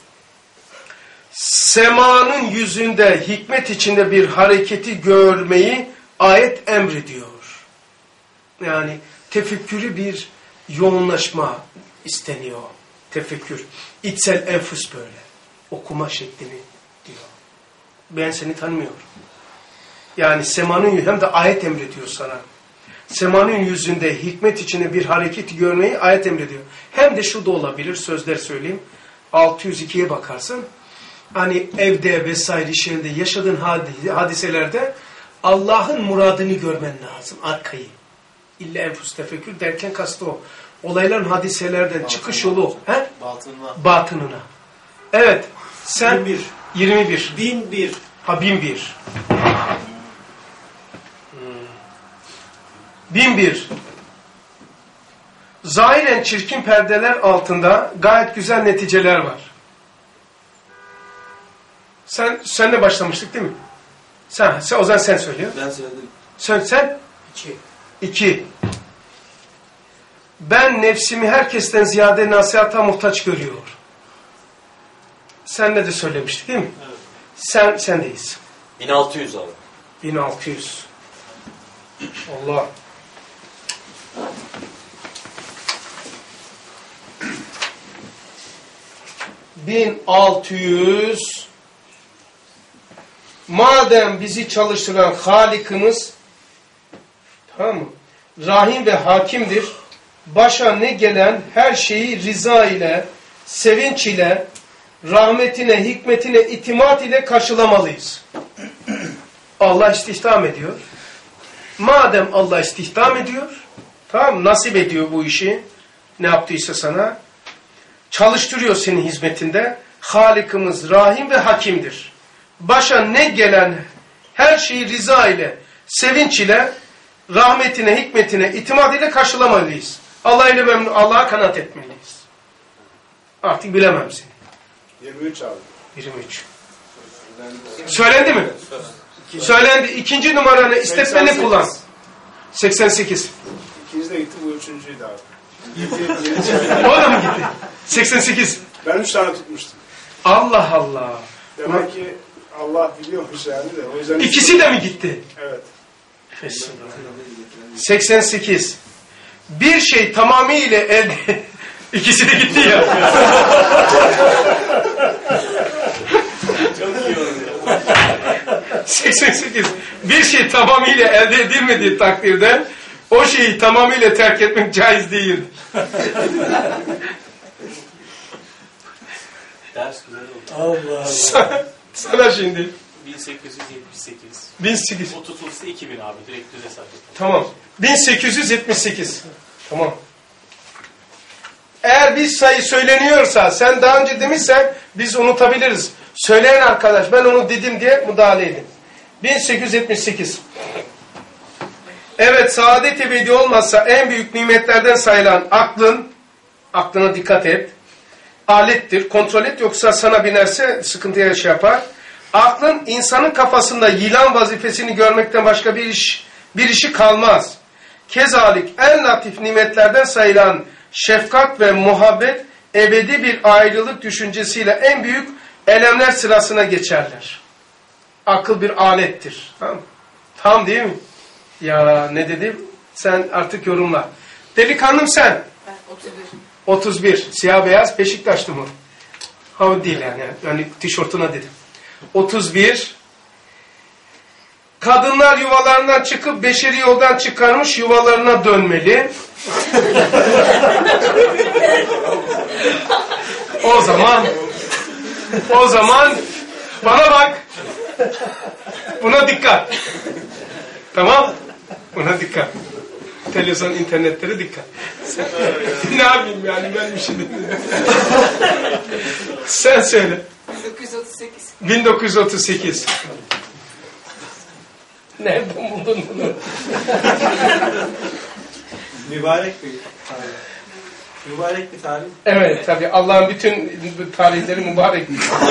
Semanın yüzünde hikmet içinde bir hareketi görmeyi ayet emrediyor. Yani tefekkürü bir yoğunlaşma isteniyor. Tefekkür. İçsel enfüs böyle. Okuma şeklini diyor. Ben seni tanımıyorum. Yani semanın hem de ayet emrediyor sana. Semanın yüzünde hikmet içinde bir hareket görmeyi ayet emrediyor. Hem de şu da olabilir, sözler söyleyeyim. altı yüz ikiye bakarsın. Hani evde vesaire işlerinde yaşadığın hadiselerde Allah'ın muradını görmen lazım. Arkayı. İlla enfüs tefekkür derken kastı o. Olayların hadiselerden batınına, çıkış yolu. He? Batınına. Batınına. Evet. Sen yirmi bir. yirmi bir. bin bir. Ha bin bir. bin bir. Zahiren çirkin perdeler altında gayet güzel neticeler var. Sen senle başlamıştık değil mi? Sen, sen o zaman sen söylüyor. Ben söyledim. Sen sen? İki. İki. Ben nefsimi herkesten ziyade nasihata muhtaç görüyor. Senle de söylemiştik değil mi? Evet. Sen sendeyiz. bin altı yüz abi. bin altı yüz. Allah. bin altı yüz. Madem bizi çalıştıran Halikimiz, tamam mı? Rahim ve hakimdir. Başa ne gelen her şeyi rıza ile, sevinç ile, rahmetine, hikmetine, itimat ile karşılamalıyız. Allah istihdam ediyor. Madem Allah istihdam ediyor, tamam, nasip ediyor bu işi, ne yaptıysa sana, çalıştırıyor senin hizmetinde. Halikimiz rahim ve hakimdir. Başa ne gelen her şeyi rıza ile, sevinç ile, rahmetine, hikmetine, itimat ile karşılamalıyız. Allah ile memnun, Allah'a kanaat etmeliyiz. Artık bilemem seni. yirmi üç abi. yirmi üç. Söylendi mi? Söylendi. İkinci numaranı istetmeni kullan. seksen sekiz. İkinci de gitti, bu üçüncüydü abi. O da mı gitti? seksen sekiz. Ben üç tane tutmuştum. Allah Allah. Demek ki Allah biliyormuş yani de. O yüzden İkisi de mi gitti? Evet. seksen sekiz. Bir şey tamamıyla elde... İkisi de gitti ya. seksen sekiz. Bir şey tamamıyla elde edilmediği takdirde o şeyi tamamıyla terk etmek caiz değildir. Ders güzel oldu. Allah Allah. Sana, sana şimdi. bin sekiz yüz yetmiş sekiz. bin sekiz yüz. O tutulsa iki bin abi. Direkt düz hesap et. Tamam. bin sekiz yüz yetmiş sekiz. Tamam. Eğer bir sayı söyleniyorsa, sen daha önce demişsen biz unutabiliriz. Söyleyen arkadaş ben onu dedim diye müdahale edin. bin sekiz yüz yetmiş sekiz. Evet, saadet ebedi olmazsa en büyük nimetlerden sayılan aklın, aklına dikkat et, alettir, kontrol et, yoksa sana binerse sıkıntıya şey yapar. Aklın insanın kafasında yılan vazifesini görmekten başka bir iş, bir işi kalmaz. Kezalik en latif nimetlerden sayılan şefkat ve muhabbet ebedi bir ayrılık düşüncesiyle en büyük elemler sırasına geçerler. Akıl bir alettir. Tamam, tamam değil mi? Ya ne dedim? Sen artık yorumla. Delikanlım sen. Ben otuz bir. otuz bir. Siyah beyaz Beşiktaşlı mı? Ha değil yani. Yani tişörtüne dedim. otuz bir. Kadınlar yuvalarından çıkıp beşeri yoldan çıkarmış yuvalarına dönmeli. O zaman o zaman bana bak. Buna dikkat. Tamam? Buna dikkat. Televizyon, internetlere dikkat. Sen, ne yapayım yani ben bir şey dedim. Sen söyle. bin dokuz yüz otuz sekiz. bin dokuz yüz otuz sekiz. Nereden buldun bunu? Mübarek bir tarih. Mübarek bir tarih. Evet tabii Allah'ın bütün tarihleri mübarek.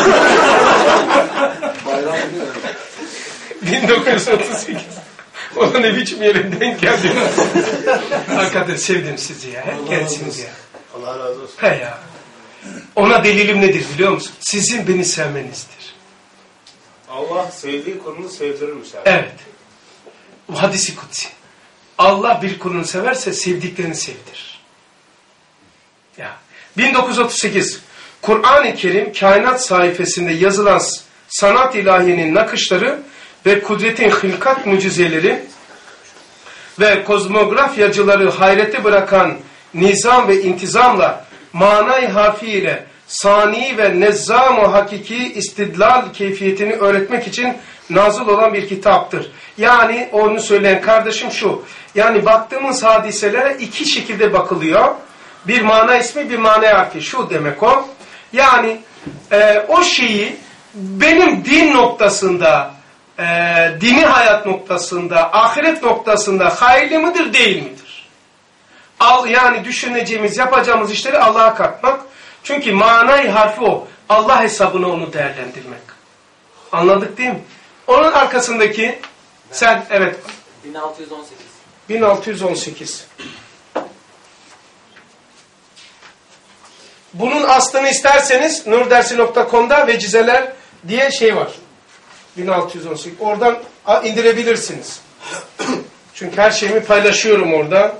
bin dokuz yüz otuz sekiz. Ona ne biçim yere denk geldi. Hakikaten sevdim sizi ya. Hep gelsiniz ya. Allah razı olsun. He ya. Ona delilim nedir biliyor musun? Sizin beni sevmenizdir. Allah sevdiği kulunu sevdirirmiş abi. Evet. Bu hadisi kutsi. Allah bir kulunu severse sevdiklerini sevdirir. Ya. bin dokuz yüz otuz sekiz. Kur'an-ı Kerim kainat sayfasında yazılan sanat ilahiyenin nakışları ve kudretin hilkat mucizeleri ve kozmografyacıları hayrete bırakan nizam ve intizamla manay harfi ile sani ve nezzam-ı hakiki istidlal keyfiyetini öğretmek için nazıl olan bir kitaptır. Yani onu söyleyen kardeşim şu, yani baktığımız hadiselere iki şekilde bakılıyor. Bir mana ismi, bir mana harfi. Şu demek o. Yani e, o şeyi benim din noktasında, e, dini hayat noktasında, ahiret noktasında hayırlı mıdır, değil midir? Al, yani düşüneceğimiz, yapacağımız işleri Allah'a katmak. Çünkü manayı harfi o. Allah hesabına onu değerlendirmek. Anladık değil mi? Onun arkasındaki sen, evet. bin altı yüz on sekiz. bin altı yüz on sekiz. Bunun aslını isterseniz nurdersi nokta com'da vecizeler diye şey var. bin altı yüz on sekiz. Oradan indirebilirsiniz. Çünkü her şeyimi paylaşıyorum orada.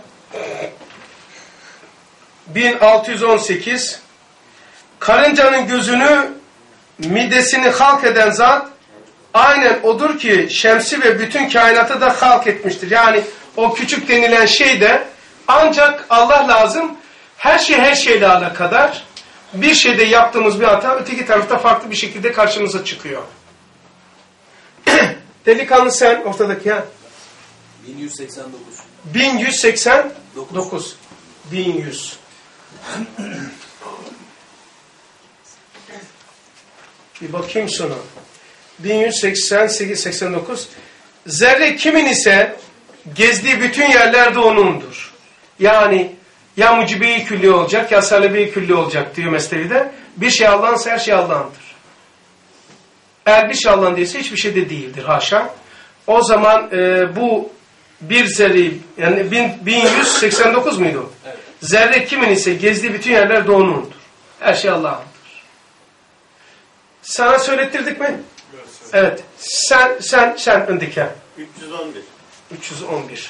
bin altı yüz on sekiz. Karıncanın gözünü, midesini halk eden zat aynen odur ki şemsi ve bütün kainatı da halk etmiştir. Yani o küçük denilen şey de ancak Allah lazım. Her şey her şeyle alakadar. Bir şeyde yaptığımız bir hata öteki tarafta farklı bir şekilde karşımıza çıkıyor. Delikanlı sen ortadaki ya. bin yüz seksen dokuz. bin yüz seksen dokuz. bin yüz. Bir bakayım sonra. bin yüz seksen sekiz seksen dokuz. Zerre kimin ise gezdiği bütün yerlerde onundur. Yani ya mucibe-i külli olacak ya salebe-i külli olacak diyor Mesnevi'de. Bir şey Allah'ınsa her şey Allah'ındır. Eğer bir şey Allah'ın değilse hiçbir şey de değildir. Haşa. O zaman e, bu bir zerre yani bin yüz seksen dokuz muydu? Evet. Zerre kimin ise gezdiği bütün yerlerde onundur. Her şey Allah'ındır. Sana söylettirdik mi? Evet. Evet. Sen sen sen öndeki. üç yüz on bir. üç yüz on bir.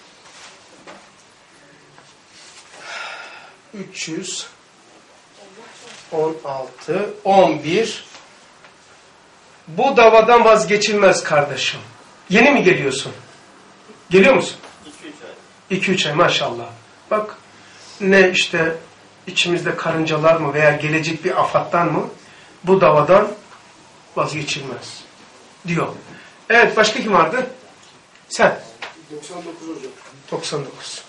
üç yüz on altı, on bir. Bu davadan vazgeçilmez kardeşim. Yeni mi geliyorsun? Geliyor musun? iki üç ay. iki üç ay maşallah. Bak ne işte içimizde karıncalar mı veya gelecek bir afattan mı bu davadan vazgeçilmez diyor. Evet, başka kim vardı? Sen. doksan dokuz hocam. doksan dokuz.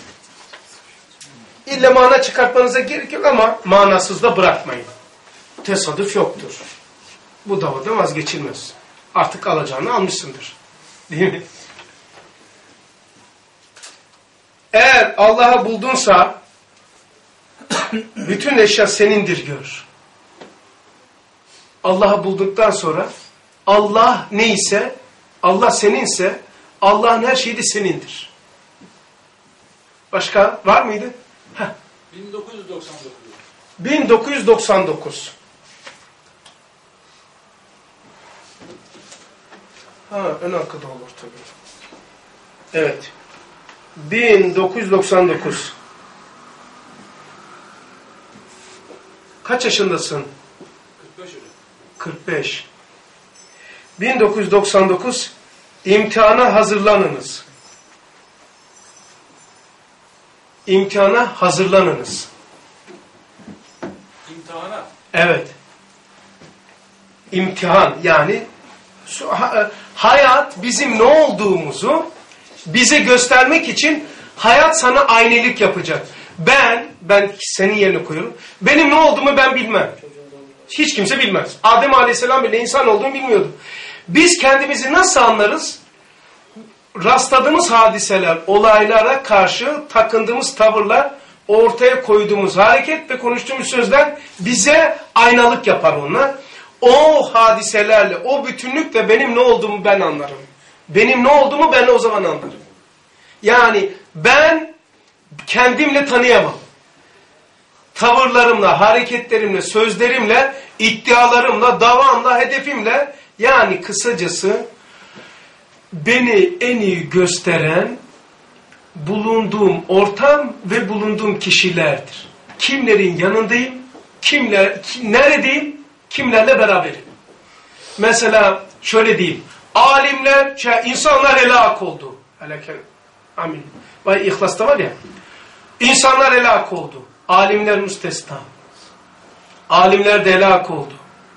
İlle mana çıkartmanıza gerek yok ama manasız da bırakmayın. Tesadüf yoktur. Bu davadan vazgeçilmez. Artık alacağını almışsındır. Değil mi? Eğer Allah'ı buldunsa bütün eşya senindir gör. Allah'ı bulduktan sonra Allah neyse, Allah seninse Allah'ın her şeyi de senindir. Başka var mıydı? Heh. bin dokuz yüz doksan dokuz. bin dokuz yüz doksan dokuz. Ha, ön arkada olur tabii. Evet. bin dokuz yüz doksan dokuz. Kaç yaşındasın? kırk beş hocam. kırk beş. bin dokuz yüz doksan dokuz. İmtihana hazırlanınız. İmtihana hazırlanınız. İmtihana. Evet. İmtihan yani şu, ha, hayat bizim ne olduğumuzu bize göstermek için hayat sana aynelik yapacak. Ben, ben senin yerine koyuyorum. Benim ne olduğumu ben bilmem. Hiç kimse bilmez. Adem Aleyhisselam bile insan olduğunu bilmiyordu. Biz kendimizi nasıl anlarız? Rastladığımız hadiseler, olaylara karşı takındığımız tavırlar, ortaya koyduğumuz hareket ve konuştuğumuz sözler bize aynalık yapar onlar. O hadiselerle, o bütünlükle benim ne olduğumu ben anlarım. Benim ne olduğumu ben o zaman anlarım. Yani ben kendimle tanıyamam. Tavırlarımla, hareketlerimle, sözlerimle, iddialarımla, davamla, hedefimle, yani kısacası beni en iyi gösteren bulunduğum ortam ve bulunduğum kişilerdir. Kimlerin yanındayım, kimler, kim, neredeyim, kimlerle beraberim. Mesela şöyle diyeyim, alimler, şey, insanlar helak oldu. Helak, amin. Vay İhlas'ta var ya, insanlar helak oldu. Alimler müstesna. Alimler de helak oldu.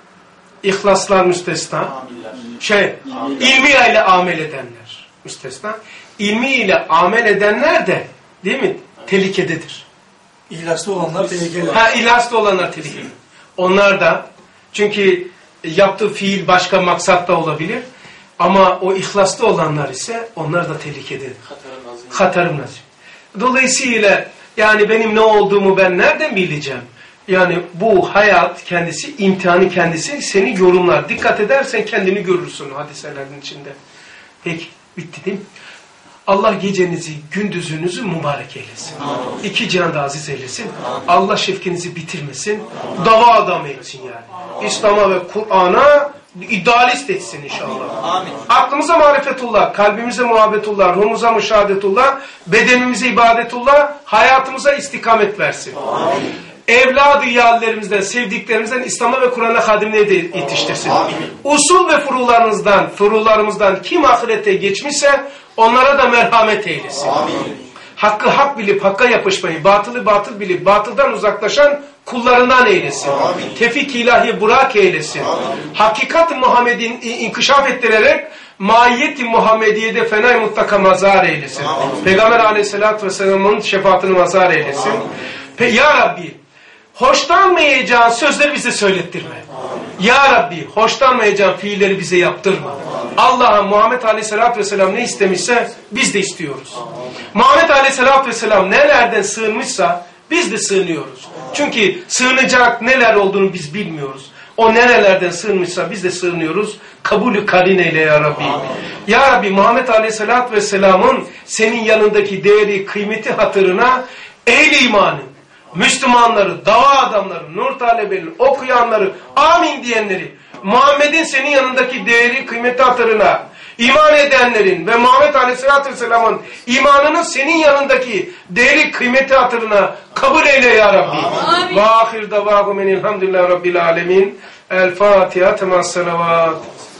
İhlaslar müstesna. Şey, ilmiyle amel edenler müstesna. İlmiyle amel edenler de, değil mi? Tehlikededir. İhlaslı olanlar tehlikeli. Ha, ihlaslı olanlar tehlikeli. Onlar da, çünkü yaptığı fiil başka maksatta olabilir. Ama o ihlaslı olanlar ise onlar da tehlikededir. Hatarım nazim. Dolayısıyla yani benim ne olduğumu ben nereden bileceğim? Yani bu hayat kendisi, imtihanı kendisi seni yorumlar. Dikkat edersen kendini görürsün hadiselerin içinde. Peki, bitti değil mi? Allah gecenizi, gündüzünüzü mübarek eylesin. Amin. İki cihanda aziz eylesin. Amin. Allah şefkinizi bitirmesin. Dava adam etsin yani. İslam'a ve Kur'an'a idealist etsin inşallah. Amin. Aklımıza marifetullah, kalbimize muhabbetullah, ruhumuza müşahadetullah, bedenimize ibadetullah, hayatımıza istikamet versin. Amin. Evladı yâlilerimizden, sevdiklerimizden İslam'a ve Kur'an'a hadimleri de yetiştirsin. Amin. Usul ve furularımızdan, furularımızdan kim ahirete geçmişse onlara da merhamet eylesin. Amin. Hakkı hak bilip hakka yapışmayı, batılı batıl bilip batıldan uzaklaşan kullarından eylesin. Amin. Tevfik ilahi burak eylesin. Amin. Hakikat-ı Muhammed'in inkişaf ettirerek mahiyet-i Muhammediye'de fenay mutlaka mazhar eylesin. Amin. Peygamber aleyhissalatü vesselam'ın şefaatini mazhar eylesin. Pe ya Rabbi, hoşlanmayacağın sözleri bize söylettirme. Amin. Ya Rabbi, hoşlanmayacağın fiilleri bize yaptırma. Allah'a Muhammed Aleyhisselatü Vesselam ne istemişse biz de istiyoruz. Amin. Muhammed Aleyhisselatü Vesselam nelerden sığınmışsa biz de sığınıyoruz. Çünkü sığınacak neler olduğunu biz bilmiyoruz. O nerelerden sığınmışsa biz de sığınıyoruz. Kabulü karin eyle ya Rabbi. Amin. Ya Rabbi, Muhammed Aleyhisselatü Vesselam'ın senin yanındaki değeri, kıymeti hatırına eyle imanı. Müslümanları, dava adamları, nur talebeleri, okuyanları, amin diyenleri, Muhammed'in senin yanındaki değeri, kıymeti hatırına, iman edenlerin ve Muhammed Aleyhisselatü Vesselam'ın imanının senin yanındaki değeri, kıymeti hatırına kabul eyle ya Rabbi. Amin. Ve ahir davahum enilhamdülillahi rabbil alemin. El Fatiha temas salavat.